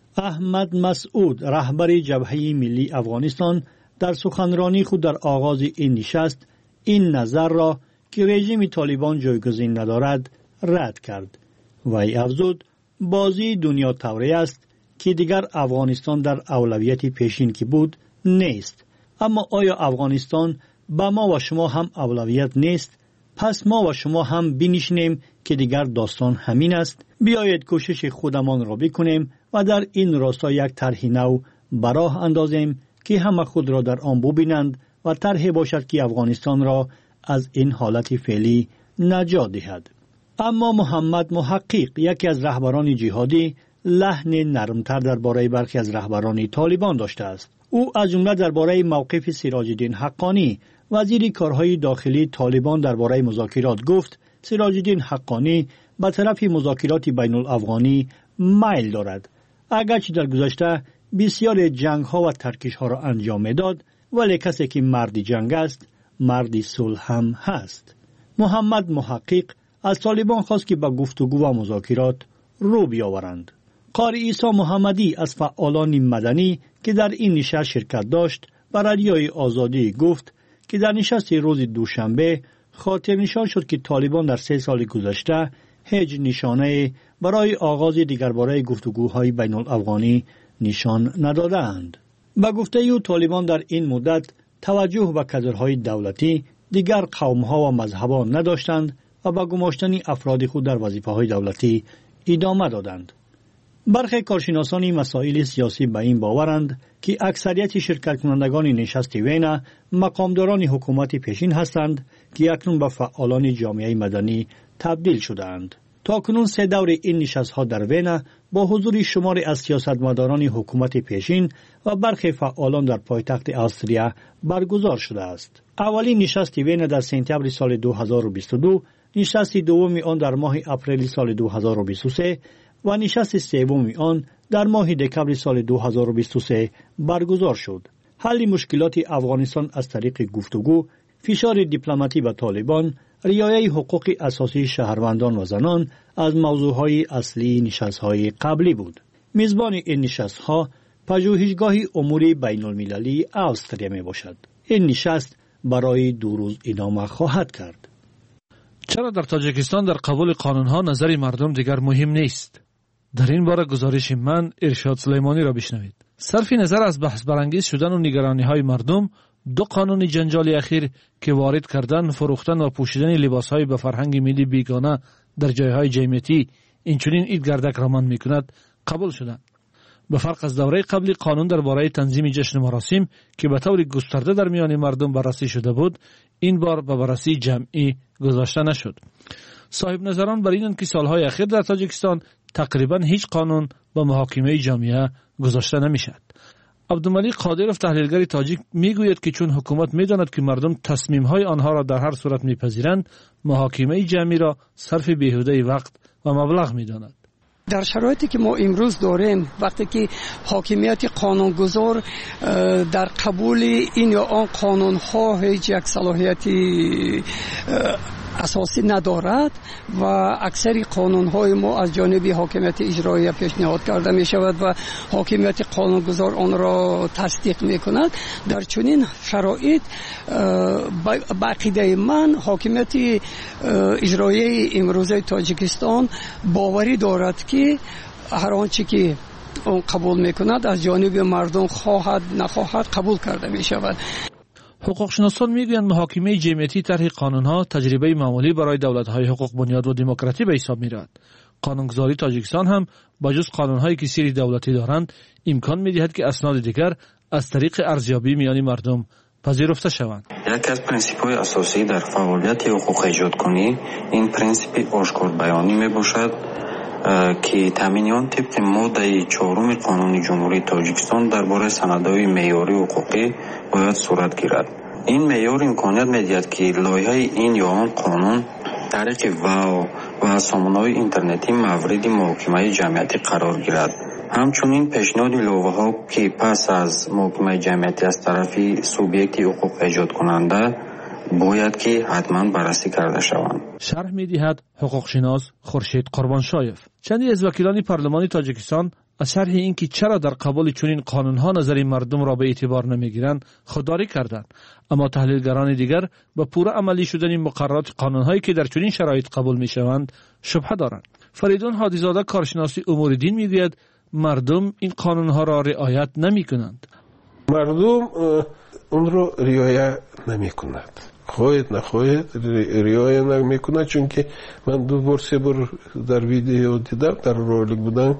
احمد مسعود رهبر جبهه ملی افغانستان در سخنرانی خود در آغاز این نشست این نظر را که رژیم طالبان جایگزین ندارد رد کرد. وی افزود بازی دنیا طوری است که دیگر افغانستان در اولویت پیشین که بود نیست. اما آیا افغانستان با ما و شما هم اولویت نیست؟ پس ما و شما هم بنشینیم که دیگر داستان همین است. بیایید کوشش خودمان را بکنیم و در این راستا یک طرح نو براه اندازیم که همه خود را در آن ببینند و طرحی باشد که افغانستان را از این حالت فعلی نجات دهد. اما محمد محقق، یکی از رهبران جهادی، لحن نرمتر درباره برخی از رهبران طالبان داشته است. او از جمله درباره موقف سراج الدین حقانی، وزیر کارهای داخلی طالبان، درباره مذاکرات گفت سراج الدین حقانی به طرف مذاکرات بین الافغانی میل دارد. اگرچه در گذشته بسیار جنگ ها و ترکش ها را انجام میداد، ولی کسی که مرد جنگ است مرد صلح هم هست. محمد محقق از طالبان خواست که به گفتگو و مذاکرات رو بیاورند. قاری عیسی محمدی از فعالان مدنی که در این نشست شرکت داشت بر رادیوی آزادی گفت که در نشست روز دوشنبه خاطر نشان شد که طالبان در سه سال گذشته هیچ نشانه برای آغاز دیگرباره گفتگوهای بین الافغانی نشان ندادند. به گفته او طالبان در این مدت توجه به کادرهای دولتی دیگر قومها و مذهبها نداشتند و به گماشتن افراد خود در وظیفه‌های دولتی ادامه دادند. برخی کارشناسان مسائل سیاسی به این باورند که اکثریت شرکت کنندگان نشست وین مقامداران حکومت پیشین هستند که اکنون به فعالان جامعه مدنی تبدیل شدند. تا کنون سه دور این نشست‌ها در وین با حضور شماری از سیاستمداران حکومت پیشین و برخی فعالان در پایتخت استریا برگزار شده است. اولین نشست وین در سپتامبر سال دو هزار و بیست و دو، نشست دوم آن در ماه اپریل سال دو هزار و بیست و سه و نشست سوم آن در ماه دکمبر سال دو هزار و بیست و سه برگزار شد. حل مشکلات افغانستان از طریق گفتگو، فشار دیپلماتی به طالبان، رعایت حقوق اساسی شهروندان و زنان از موضوعهای اصلی نشست‌های قبلی بود. میزبان این نشست‌ها پژوهشگاه امور بین المللی استرالیا می باشد. این نشست برای دو روز ادامه خواهد کرد. چرا در تاجیکستان در قبول قانون‌ها نظر مردم دیگر مهم نیست؟ در این باره گزارش من ارشاد سلیمانی را بشنوید. صرف نظر از بحث برانگیز شدن و نگرانی‌های مردم، دو قانون جنجالی اخیر که وارد کردن، فروختن و پوشیدن لباس‌های به فرهنگ ملی بیگانه در جایهای جمعیتی اینچنین عید گردک را منع می‌کند قبول شدند. به فرق از دوره قبلی، قانون درباره تنظیم جشن مراسم که به طور گسترده در میان مردم بررسی شده بود، این بار به بررسی جمعی گذاشته نشد. صاحب نظران بر اینند که سالهای اخیر در تاجیکستان تقریبا هیچ قانون به محاکمه جامعه گذاشته نمیشد. عبدالملیک قادرов تحلیلگر تاجیک میگوید که چون حکومت میداند که مردم تصمیم‌های آنها را در هر صورت میپذیرند، محاکمه جمعی را صرف بیهوده وقت و مبلغ میداند. در شرایطی که ما امروز داریم، وقتی که حاکمیت قانونگذار در قبول این یا آن قانون‌ها هیچ یک صلاحیتی اساسی ندارد و اکثر قانون‌های ما از جانب حاکمیت اجرایی پیشنهاد کرده می شود و حاکمیت قانونگذار آن را تصدیق می کند، در چنین شرایط با عقیده من حاکمیت اجرایی امروزه تاجیکستان باوری دارد که هر آنچه که اون قبول می کند از جانب مردم خواهد نخواهد قبول کرده می شود. حقوقشناسان میگویند محاکمه جمعیتی طرح قانونها تجربه معمولی برای دولت‌های حقوق بنیاد و دموکراتی به حساب می‌رود. قانونگذاری تاجیکستان هم با جز قانون‌هایی که سیر دولتی دارند، امکان می‌دهد که اسناد دیگر از طریق ارزیابی میان مردم پذیرفته شوند. یکی از پرینسیپ‌های اساسی در فعالیت حقوق ایجاد کنی این پرینسیپ آشکار بیانی میباشد که تامین آن طبق ماده چهارم قانون جمهوری تاجیکستان درباره سندهای معیاری حقوقی باید صورت گیرد. این معیار امکانیت می‌دهد که لایحه این یا آن قانون طریق واو و سامانه‌های اینترنتی مورد محاکمه جمعیتی قرار گیرد. همچنین پیشنهاد لایحه‌ها که پس از محاکمه جمعیتی از طرف سوبیکت حقوق ایجاد کننده باید که حتما بررسی کرده شوند. شرح می‌دهد حقوق شناس خورشید قربانشایف. چندی از وکیلان پارلمانی تاجیکستان از شرح این که چرا در قبول چنین قانون‌ها نظر مردم را به اعتبار نمی‌گیرند خودداری کردند، اما تحلیلگران دیگر به پوره عملی شدن مقررات قانون‌هایی که در چنین شرایط قبول می‌شوند شبهه دارند. فریدون هادیزاده کارشناسی امور دین می‌گوید مردم این قانون‌ها را رعایت نمی‌کنند. مردم اون رو رعایت نمی‌کنند. خواهد نخواهد رعایت نمی‌کنند، چون که من دو بار سه بار در ویدیو دیدم، در رولینگ بودن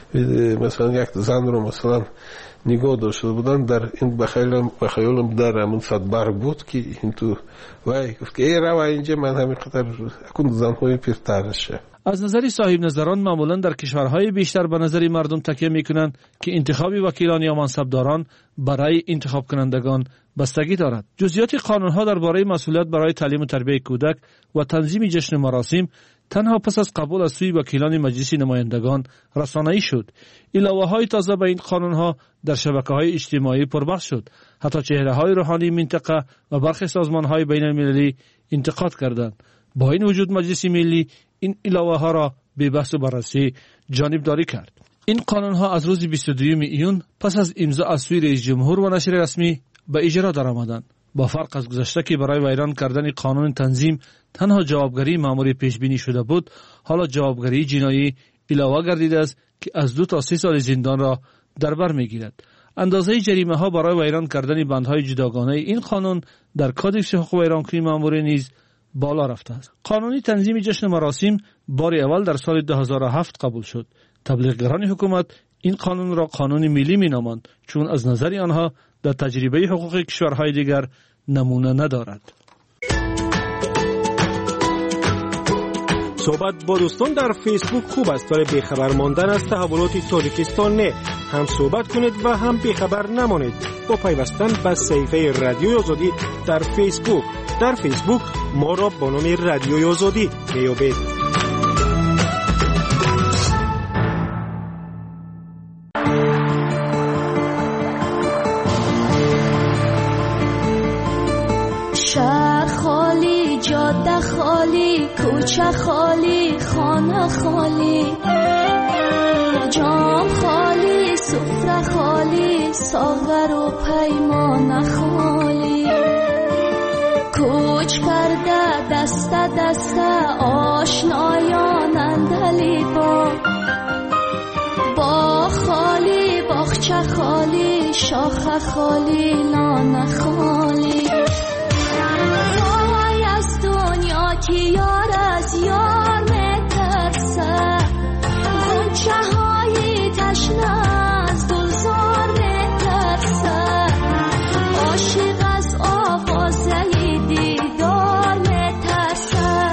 مثلا یک زن رو مثلا نگاه داشته بودن، در این بخیالم بخیالم در همون صدبرگ بود که این تو وای گفت که ای روا اینجا من همین قدر اکن زنهای پیرترشه. از نظر صاحب نظران معمولا در کشورهای بیشتر به نظر مردم تکیه میکنند که انتخاب وکیلان یا منصبداران برای انتخاب کنندگان بستگی دارد. جزئیات قانونها درباره مسئولیت برای تعلیم و تربیت کودک و تنظیم جشن مراسم تنها پس از قبول از سوی وکیلان مجلس نمایندگان رسانه‌ای شد. علاوه‌های تازه به این قانونها در شبکه‌های اجتماعی پربحث شد. حتی چهره‌های روحانی منطقه و برخی سازمان‌های بین‌المللی انتقاد کردند. با این وجود مجلس ملی این علاوه‌ها را به بحث و بررسی جانبداری کرد. این قانون‌ها از روز بیست و دوم ایون پس از امضا از سوی رئیس جمهور و نشر رسمی به اجرا درآمدند. با فرق از گذشته که برای ویران کردن قانون تنظیم تنها جوابگری ماموری پیش بینی شده بود، حالا جوابگری جنایی علاوه گردیده است که از دو تا سه سال زندان را در بر میگیرد. اندازه جریمه ها برای ویران کردن بندهای جداگانه این قانون در کادکس حقوق ویرانکاری ماموری نیز بالا رفته است. قانونی تنظیم جشن مراسم بار اول در سال دو هزار و هفت قبول شد. تبلیغگران حکومت این قانون را قانون ملی مینامند، چون از نظر آنها در تجربه حقوق کشورهای دیگر نمونه ندارد. صحبت با دوستان در فیسبوک خوب است، ولی بیخبر ماندن از تحولات تاجیکستان نه. هم صحبت کنید و هم بیخبر نمانید با پیوستن به صفحه رادیوی آزادی در فیسبوک. در فیسبوک ما را با نام رادیوی آزادی میابید. شهر خالی، جاده خالی، کوچه خالی، خانه خالی، جام خالی، سفره خالی، ساغر و پیمان خالی، کوچ کرده دست دست آشنایان اندلی با با خالی، باغچه خالی، شاخه خالی، لانه خالی. وای از دنیا که یار از یار میترسه، غنچه های تشنه از گلزار میترسه، عاشق از آوازه دیدار میترسه،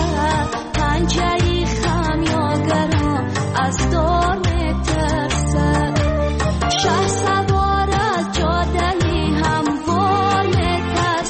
پنجه خمیاگران از دار میترسه، شه سوار از جاده هموار میترسه،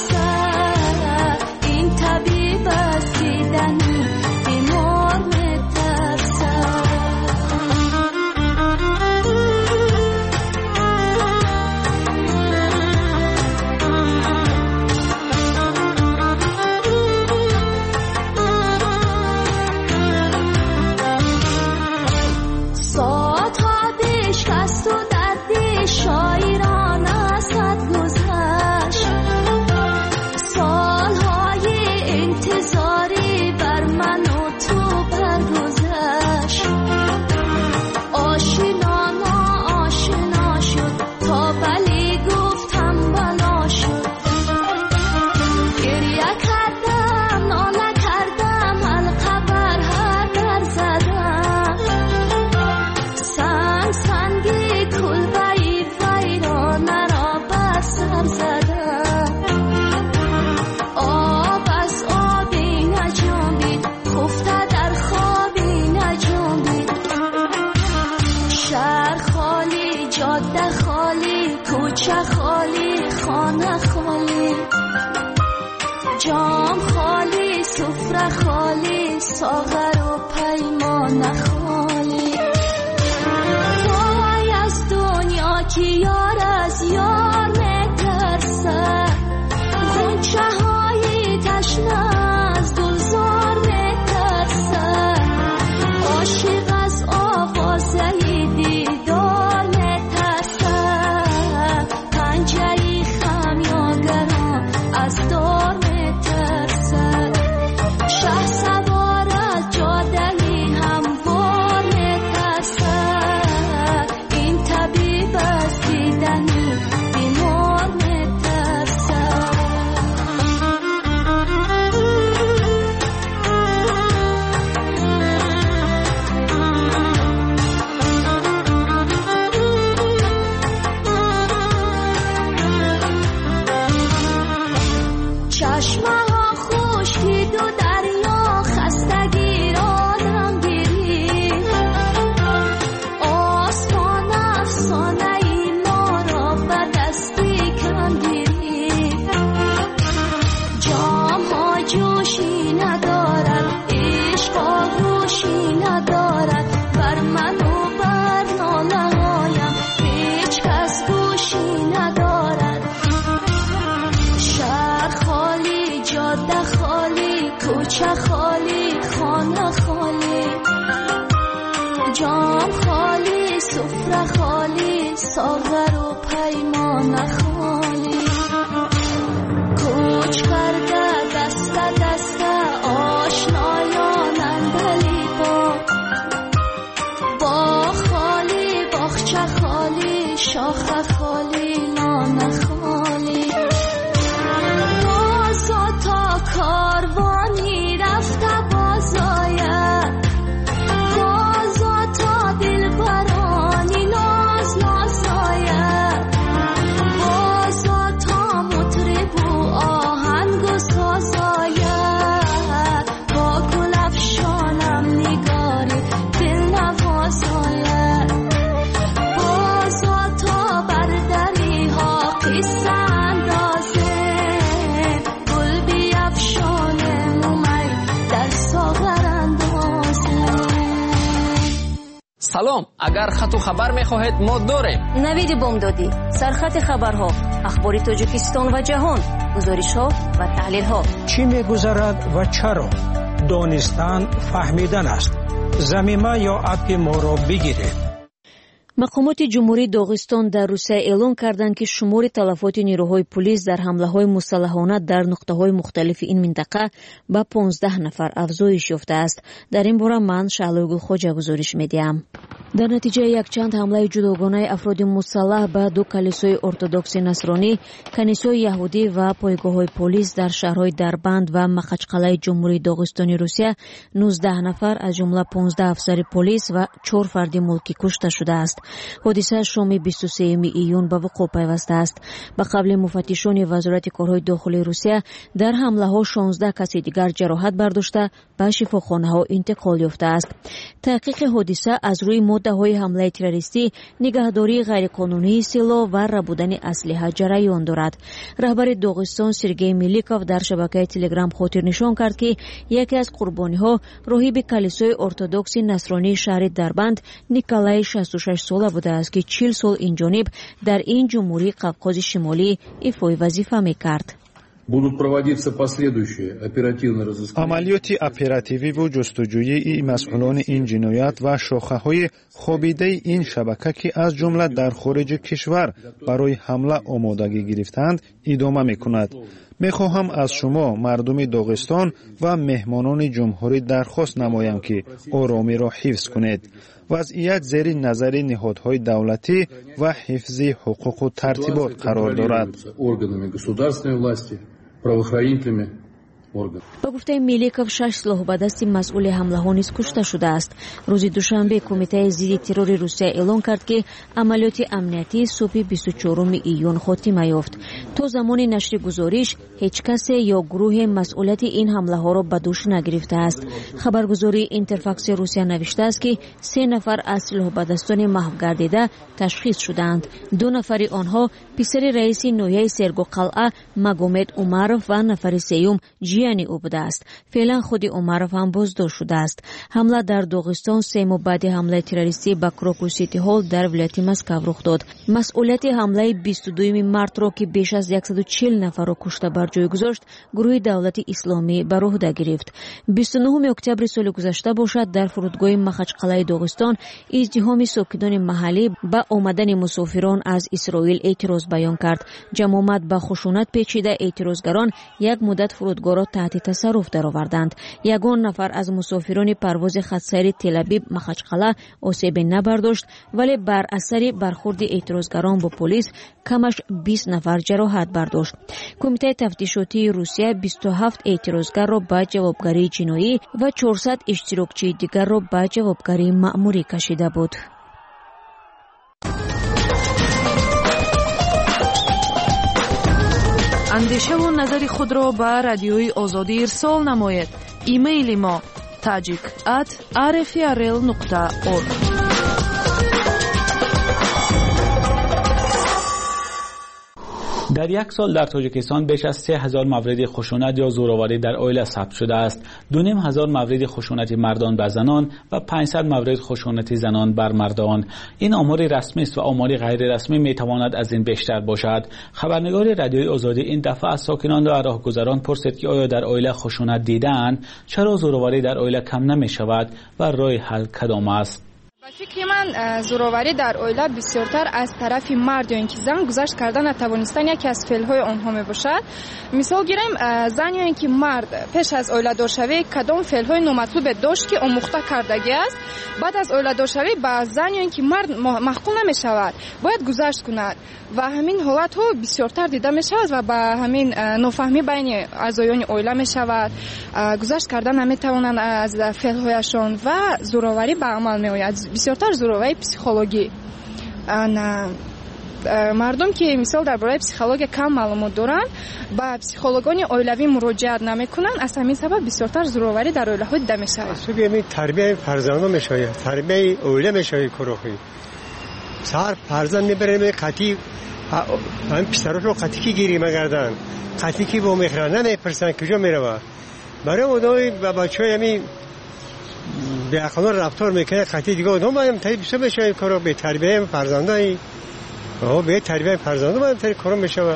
جام خالی سفره خالی ساغر و پیمان خالی وای از دنیا که یار از یار میترسه غنچه های تشنه از گلزار میترسه عاشق از آوازه دیدار میترسه پنجه خمیاگران از دار میترسه شه سوار از جاده هموار میترسه این طبیب از دیدنی بیمار میترسه چشمه ها خشکید و دریا خستگی را نمگیری آسمان افسانه ای ما را به دستی کندیری جام ها جوشی ندارد عشق آغوشی ندارد بر من و بر ناله هایم هیچ کس گوشی ندارد شهر خالی جاده خالی کوچه خالی خانه خالی جام خالی سفره خالی ساغر و پیمان خالی کوچ کرده دست دست آشنایان اندلی با با خالی باغچه خالی شاخه خالی نان خالی بازا تا کاروانی رفته بازاید بازا تا دلبرانی ناز نازاید بازا تا مطرب و آهنگ و سازاید با گل افشانم نگاری دل نوازاید بازا تا بر دری ها قصه اندازه گل بیفشانه مومی در ساغر اندازه سلام، اگر خط و خبر میخواهید ما داریم. نوید بامدادی، سرخط خبرها، اخبار تاجیکستان و جهان، گزارش‌ها و تحلیل‌ها. چی می‌گذرد و چرا؟ دانستن فهمیدن است. ضمیمه یا اپ ما را بگیرید. مقامات جمهوری داغستان در روسیه اعلام کردند که شمار تلفات نیروهای پلیس در حمله‌های مسلحانه در نقطه‌های مختلف این منطقه به پانزده نفر افزایش یافته است. در این باره من شعلوی خوجا گزارش می‌دهم. در نتیجه یک چند حمله جداگانه افراد مسلح به دو کلیسای ارتدوکس نصرانی، کنیسای یهودی و پایگاه‌های پلیس در شهرهای دربند و مخچقلعه جمهوری داغستانی روسیه نوزده نفر از جمله پانزده افسر پلیس و چهار فرد ملکی کشته شده است. حادثه شام بیست و سوم ایون به وقوع پیوسته است. به قبل مفتشان وزارت کارهای داخلی روسیه در حمله ها شانزده کسی دیگر جراحت برداشته به شفاخانه ها انتقال یافته است. تحقیق حادثه از روی ماده های حمله تروریستی، نگهداری غیرقانونی سلاح و ربودن اسلحه جریان دارد. رهبر داغستان سرگئی میلیکوف در شبکه تلگرام خاطر نشان کرد که یکی از قربانی ها راهب کلیسای ارتدوکس نصرانی شهر دربند نیکولای شصت و شش ساله بوده است که چهل سال این جانب در این جمهوری قفقاز شمالی ایفای وظیفه میکرد. عملیات اپراتیوی و جستجویی مسئولان این جنایت و شاخه‌های خوابیده این شبکه که از جمله در خارج کشور برای حمله آمادگی گرفتند ادامه می‌کند. می‌خواهم از شما مردم داغستان و مهمانان جمهوری درخواست نمایم که آرامی را حفظ کنید. وضعیت زیر نظر نهادهای دولتی و حفظ حقوق و ترتیبات قرار دارد. با گفته میلیکوف شش سلاح به دست مسئول حمله ها نیز کشته شده است. روز دوشنبه کمیته ضد ترور روسیه اعلام کرد که عملیات امنیتی صبح بیست و چهارم ایون خاتمه یافت. تا زمان نشر گزارش هیچ کس یا گروه مسئولیت این حمله ها را به دوش نگرفته است. خبرگزاری اینترفاکس روسیه نوشته است که سه نفر از سلاح به دستان محو گردیده تشخیص شدند. دو نفر آنها پسر رئیس نوحه سرگو قلعه مگومد اومروف و نفر سوم جیانی او بوده است. فعلا خود اومروف هم بازداشت شده است. حمله در داغستان سه ماه بعد حمله تروریستی به کراکو سیتی هال در ولایت مسکو رخ داد. مسئولیت حمله بیست و دو مارت را که بیش از صد و چهل نفر را کشته بر جای گذاشت گروه دولت اسلامی بر عهده گرفت. بیست و نه اکتبر سال گذشته باشد در فرودگاه مخچقلعه داغستان ازدحام ساکنان محلی به آمدن مسافران از اسرائیل اعتراض بیان کرد. جماعت به خشونت پیچیده اعتراضگران یک مدت فرودگاه را تحت تصرف درآوردند. یگان نفر از مسافران پرواز خطسیر تل‌آویو مخچقلعه آسیب نبرداشت، ولی بر اثر برخورد اعتراضگران با پلیس کمش بیست نفر جراحت برداشت. کمیته تفتیشاتی روسیه بیست و هفت اعتراضگر را به جوابگری جنایی و چهارصد اشتراکچی دیگر را به جوابگری مأموری کشیده بود. اندیشه و نظر خود را به رادیوی آزادی ارسال نمایید. ایمیل ما تاجیک ات آر اف ار ال نقطه اورگ. در یک سال در تاجیکستان بیش از سه هزار مورد خشونت یا زورآوری در عائله ثبت شده است. دو نیم هزار مورد خشونت مردان بر زنان و پانصد مورد خشونت زنان بر مردان. این آمار رسمی است و آمار غیر رسمی می تواند از این بیشتر باشد. خبرنگار رادیوی آزادی این دفعه از ساکنان و راهگذران پرسید که آیا در عائله خشونت دیدند، چرا زورآوری در عائله کم نمی شود و راه حل کدام است؟ با فکر من زورآوری در عائله بسیارتر از طرف مرد یا اینکه زن گذشت کردن نتوانستن یکی از فعل‌های آنها می باشد. مثال گیریم زن یا اینکه مرد پیش از عائله دار شوی کدام فعل‌های نامطلوب داشت که آموخته کردگی است، بعد از عائله دار شوی با زن یا اینکه مرد محکوم نمی شود، باید گذشت کند و همین حالت ها بسیارتر دیده می شود و با همین نافهمی بین اعضایان عائله می شود. گذشت کردن نمی توانند از فعل‌هایشان و زورآوری به عمل می آید. بسیارتر زورآوری پسیخولوژی. مردم که مثال درباره پسیخولوژی کم معلومات دارند با پسیخولوژان عائلوی مراجعت نمیکنند، از همین سبب بسیارتر زورآوری در عائله ها دیده می شود. اصولی همین تربیت فرزندان می شود، تربیت عائله می شود کروخی. سر فرزند میبریم قطی همین پسراشو قطی کی گیری مگردن، قطی کی با میخرن نمیپرسن کجا میروه. برای اونایی و بچهای همین به اخلاق رفتار میکنه قطی دیگه اونها باید تایی بسو بشه کارو به تربیه فرزندایی و به تربیه فرزندان باید تایی کارو میشه.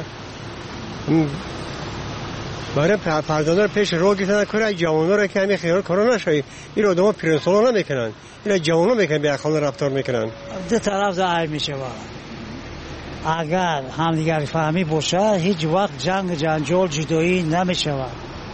برای فرزندان پیش رو گیتن کاره جوانان را که همین خیال کارو نشه. این آدما پرنسولا نمیکنن، این جوانا میکنن به اخلاق رفتار میکنن. دو طرف ضعیف میشه. اگر همدیگر فهمی باشه هیچ وقت جنگ جنجال جدایی نمیشه.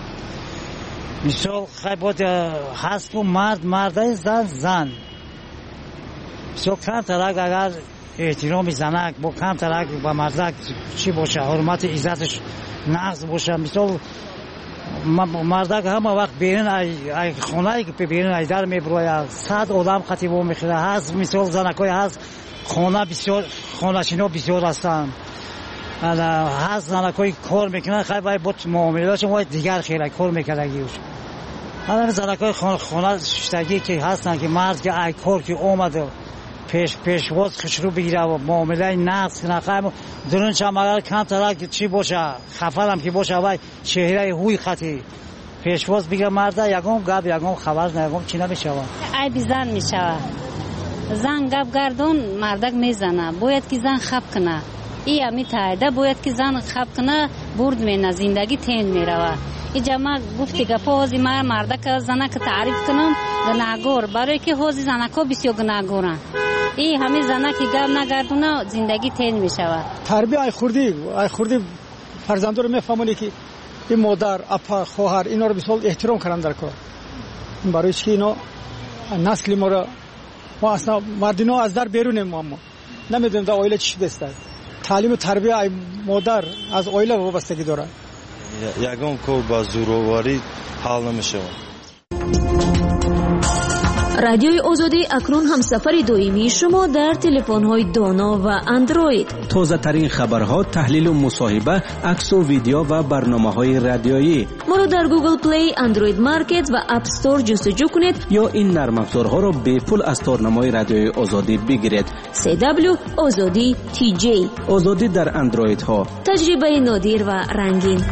مثال خیلی هست که مرد مرد زن زن مثال کم ترک اگر احترام زنک با کم ترک با مردک چی باشه، حرمت عزتش نقض باشه. مثال مردک همه وقت بیرون ای خونه که بیرون ای در میبروید صد آدم قطیبا میخوره هست. مثال زنکای هست خانه بسیار خانه‌شینا بسیار هستن، هست زنکای کار میکنن خیلی باید با معاملاتشون باید دیگر خیلی کار میکنگیش. حالا زنکای خانه شتگی که هستن که مرد که ای کار که اومده پیش پیشواز خشرو بگیره و معامله نقص کنه خیلی درون چم اگر کم ترک چی باشه خفرم که باشه و چهره هوی خطی پیشواز بگیره مرده یکم گب یکم خبر نه یکم چی نمیشه ای بیزن میشه. زن گپ گردون مردک میزنه، باید که زن خب کنه. ای امی تایده باید که زن خب کنه برد مینه زندگی تین میروه. ای جمع گفتی گپا هازی مر مردک زنک تعریف کنم گناهگار، برای که هازی زنکا بسیار گناهگارن. ای همه زنک گپ نگردونه زندگی تین میشوه. تربیه ای خوردی ای خوردی فرزندان رو میفهمونی که این مادر اپا خواهر اینا رو بسیار احترام کردن در کار. برای چی اینا نسل ما رو ما اصلا مردینا از در بیرونیم، ما نمیدونیم در عائله چی شده است. تعلیم و تربیه ای مادر از عائله وابستگی داره. یگان کار با زورواری حل نمی‌شود. رادیوی آزادی اکنون همسفر دائمی شما در تلفن‌های دانا و اندروید. تازه ترین خبرها، تحلیل و مصاحبه، عکس و ویدیو و برنامه‌های رادیویی. ما را در گوگل پلی، اندروید مارکت و اپ استور جستجو کنید یا این نرم افزارها را به پول از تارنمای رادیوی آزادی بگیرید. سی دبلیو آزادی تی جی. آزادی در اندروید ها. تجربه نادر و رنگین.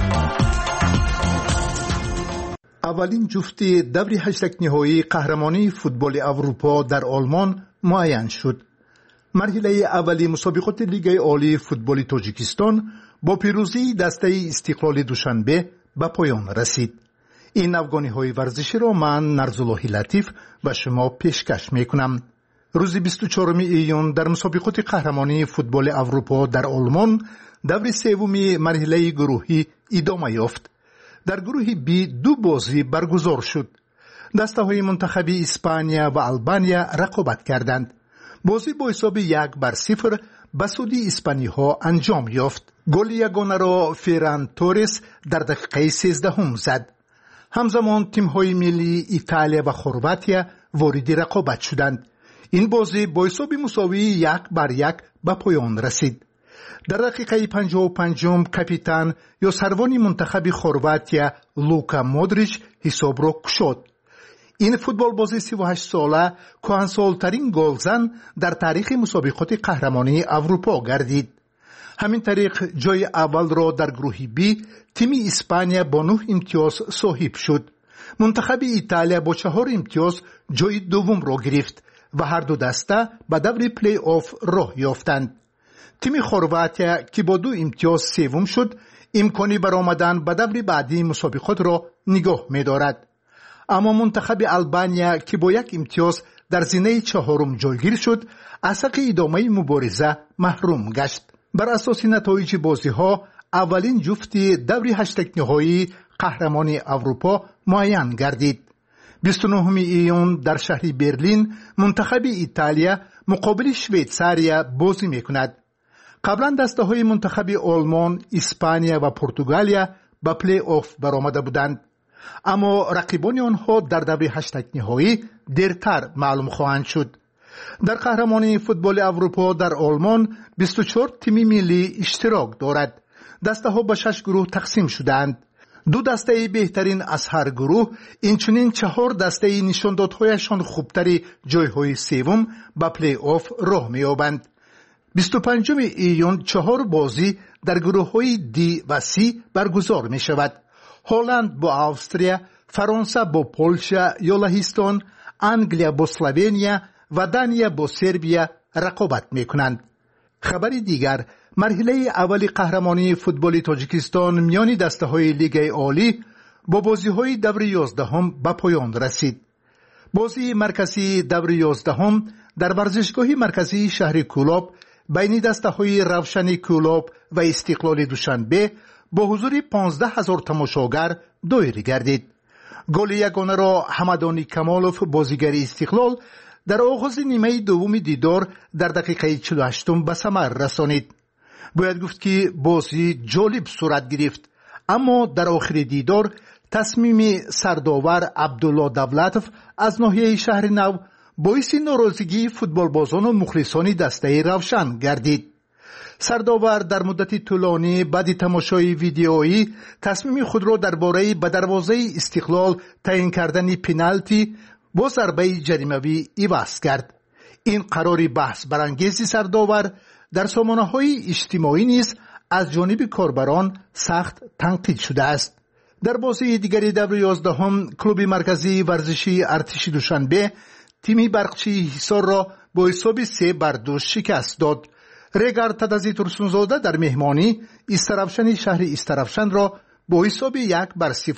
اولین جفت دوری هشتگ نهایی قهرمانی فوتبال اروپا در آلمان معین شد. مرحله اولی مسابقات لیگ عالی فوتبال تاجیکستان با پیروزی دسته استقلال دوشنبه به پایان رسید. این افغانی ورزشی را من نرزالله لطیف و شما پیشکش میکنم. روز بیست و چهارم ایون در مسابقات قهرمانی فوتبال اروپا در آلمان دور سوم مرحله گروهی ادامه یافت. در گروه بی دو بازی برگزار شد. دسته های منتخبی اسپانیا و آلبانیا رقابت کردند. بازی با حساب یک بر صفر به سود اسپانی ها انجام یافت. گل یگانه را فیران تورس در دقیقه سیزدهم زد. همزمان تیم های ملی ایتالیا و خرواتیا وارد رقابت شدند. این بازی با حساب مساوی یک بر یک به پایان رسید. در دقیقه پنجاه و پنجم کاپیتان یا سروان منتخب خرواتیا لوکا مودریچ حساب را گشود. این فوتبال بازی سی و هشت ساله کهنسال‌ترین گلزن در تاریخ مسابقات قهرمانی اروپا گردید. همین طریق جای اول را در گروه بی تیم اسپانیا با نه امتیاز صاحب شد. منتخب ایتالیا با چهار امتیاز جای دوم را گرفت و هر دو دسته به دور پلی آف راه یافتند. تیم خرواتیا که با دو امتیاز سوم شد امکانی برآمدن به دور بعدی مسابقات را نگاه می‌دارد. اما منتخب آلبانیا که با یک امتیاز در زینه چهارم جایگیر شد از حق ادامه مبارزه محروم گشت. بر اساس نتایج بازی‌ها اولین جفت دوری هشتگ نهایی قهرمانی اروپا معین گردید. بیست و نهم ایون در شهر برلین منتخب ایتالیا مقابل شویتزاریا بازی می‌کند. قبلا دسته های منتخب آلمان، اسپانیا و پرتغالیا به پلی آف برآمده بودند. اما رقیبان آنها در دور هشتگ نهایی دیرتر معلوم خواهند شد. در قهرمانی فوتبال اروپا در آلمان بیست و چهار تیم ملی اشتراک دارد. دسته ها به شش گروه تقسیم شدند. دو دسته بهترین از هر گروه، اینچنین چهار دسته نشاندادهایشان خوبتری جایهای سوم به پلی آف راه می‌یابند. بیست و پنجم ایون چهار بازی در گروه های دی و سی برگزار می شود. هلند با استریا، فرانسه با پولشا یا لهستان، انگلیا با اسلوونیا و دانیا با سربیا رقابت می کنند. خبر دیگر، مرحله اول قهرمانی فوتبال تاجیکستان میان دسته های لیگ عالی با بازی های دور یازدهم به پایان رسید. بازی مرکزی دور یازدهم در ورزشگاه مرکزی شهر کولاب بین دسته های روشن کولاب و استقلال دوشنبه با حضور پانزده هزار تماشاگر دایر گردید. گل یگانه را حمدانی کمالوف بازیگر استقلال در آغاز نیمه دوم دیدار در دقیقه چهل و هشت به ثمر رسانید. باید گفت که بازی جالب صورت گرفت، اما در آخر دیدار تصمیم سرداور عبدالله دولتوف از ناحیه شهر نو باعث ناراضگی فوتبال بازان و مخلصان دسته روشن گردید. سرداور در مدت طولانی بعد تماشای ویدیویی تصمیم خود را درباره به دروازه استقلال تعیین کردن پنالتی با ضربه جریمه‌ای عوض کرد. این قرار بحث برانگیز سرداور در سامانه‌های اجتماعی نیز از جانب کاربران سخت تنقید شده است. در بازی دیگری دور یازدهم کلوب مرکزی ورزشی ارتش دوشنبه تیمی برقچی حصار را با حساب سه بر دو شکست داد. رگر تدازی ترسونزاده در مهمانی استرافشن شهر استرافشن را با حساب یک بر صفر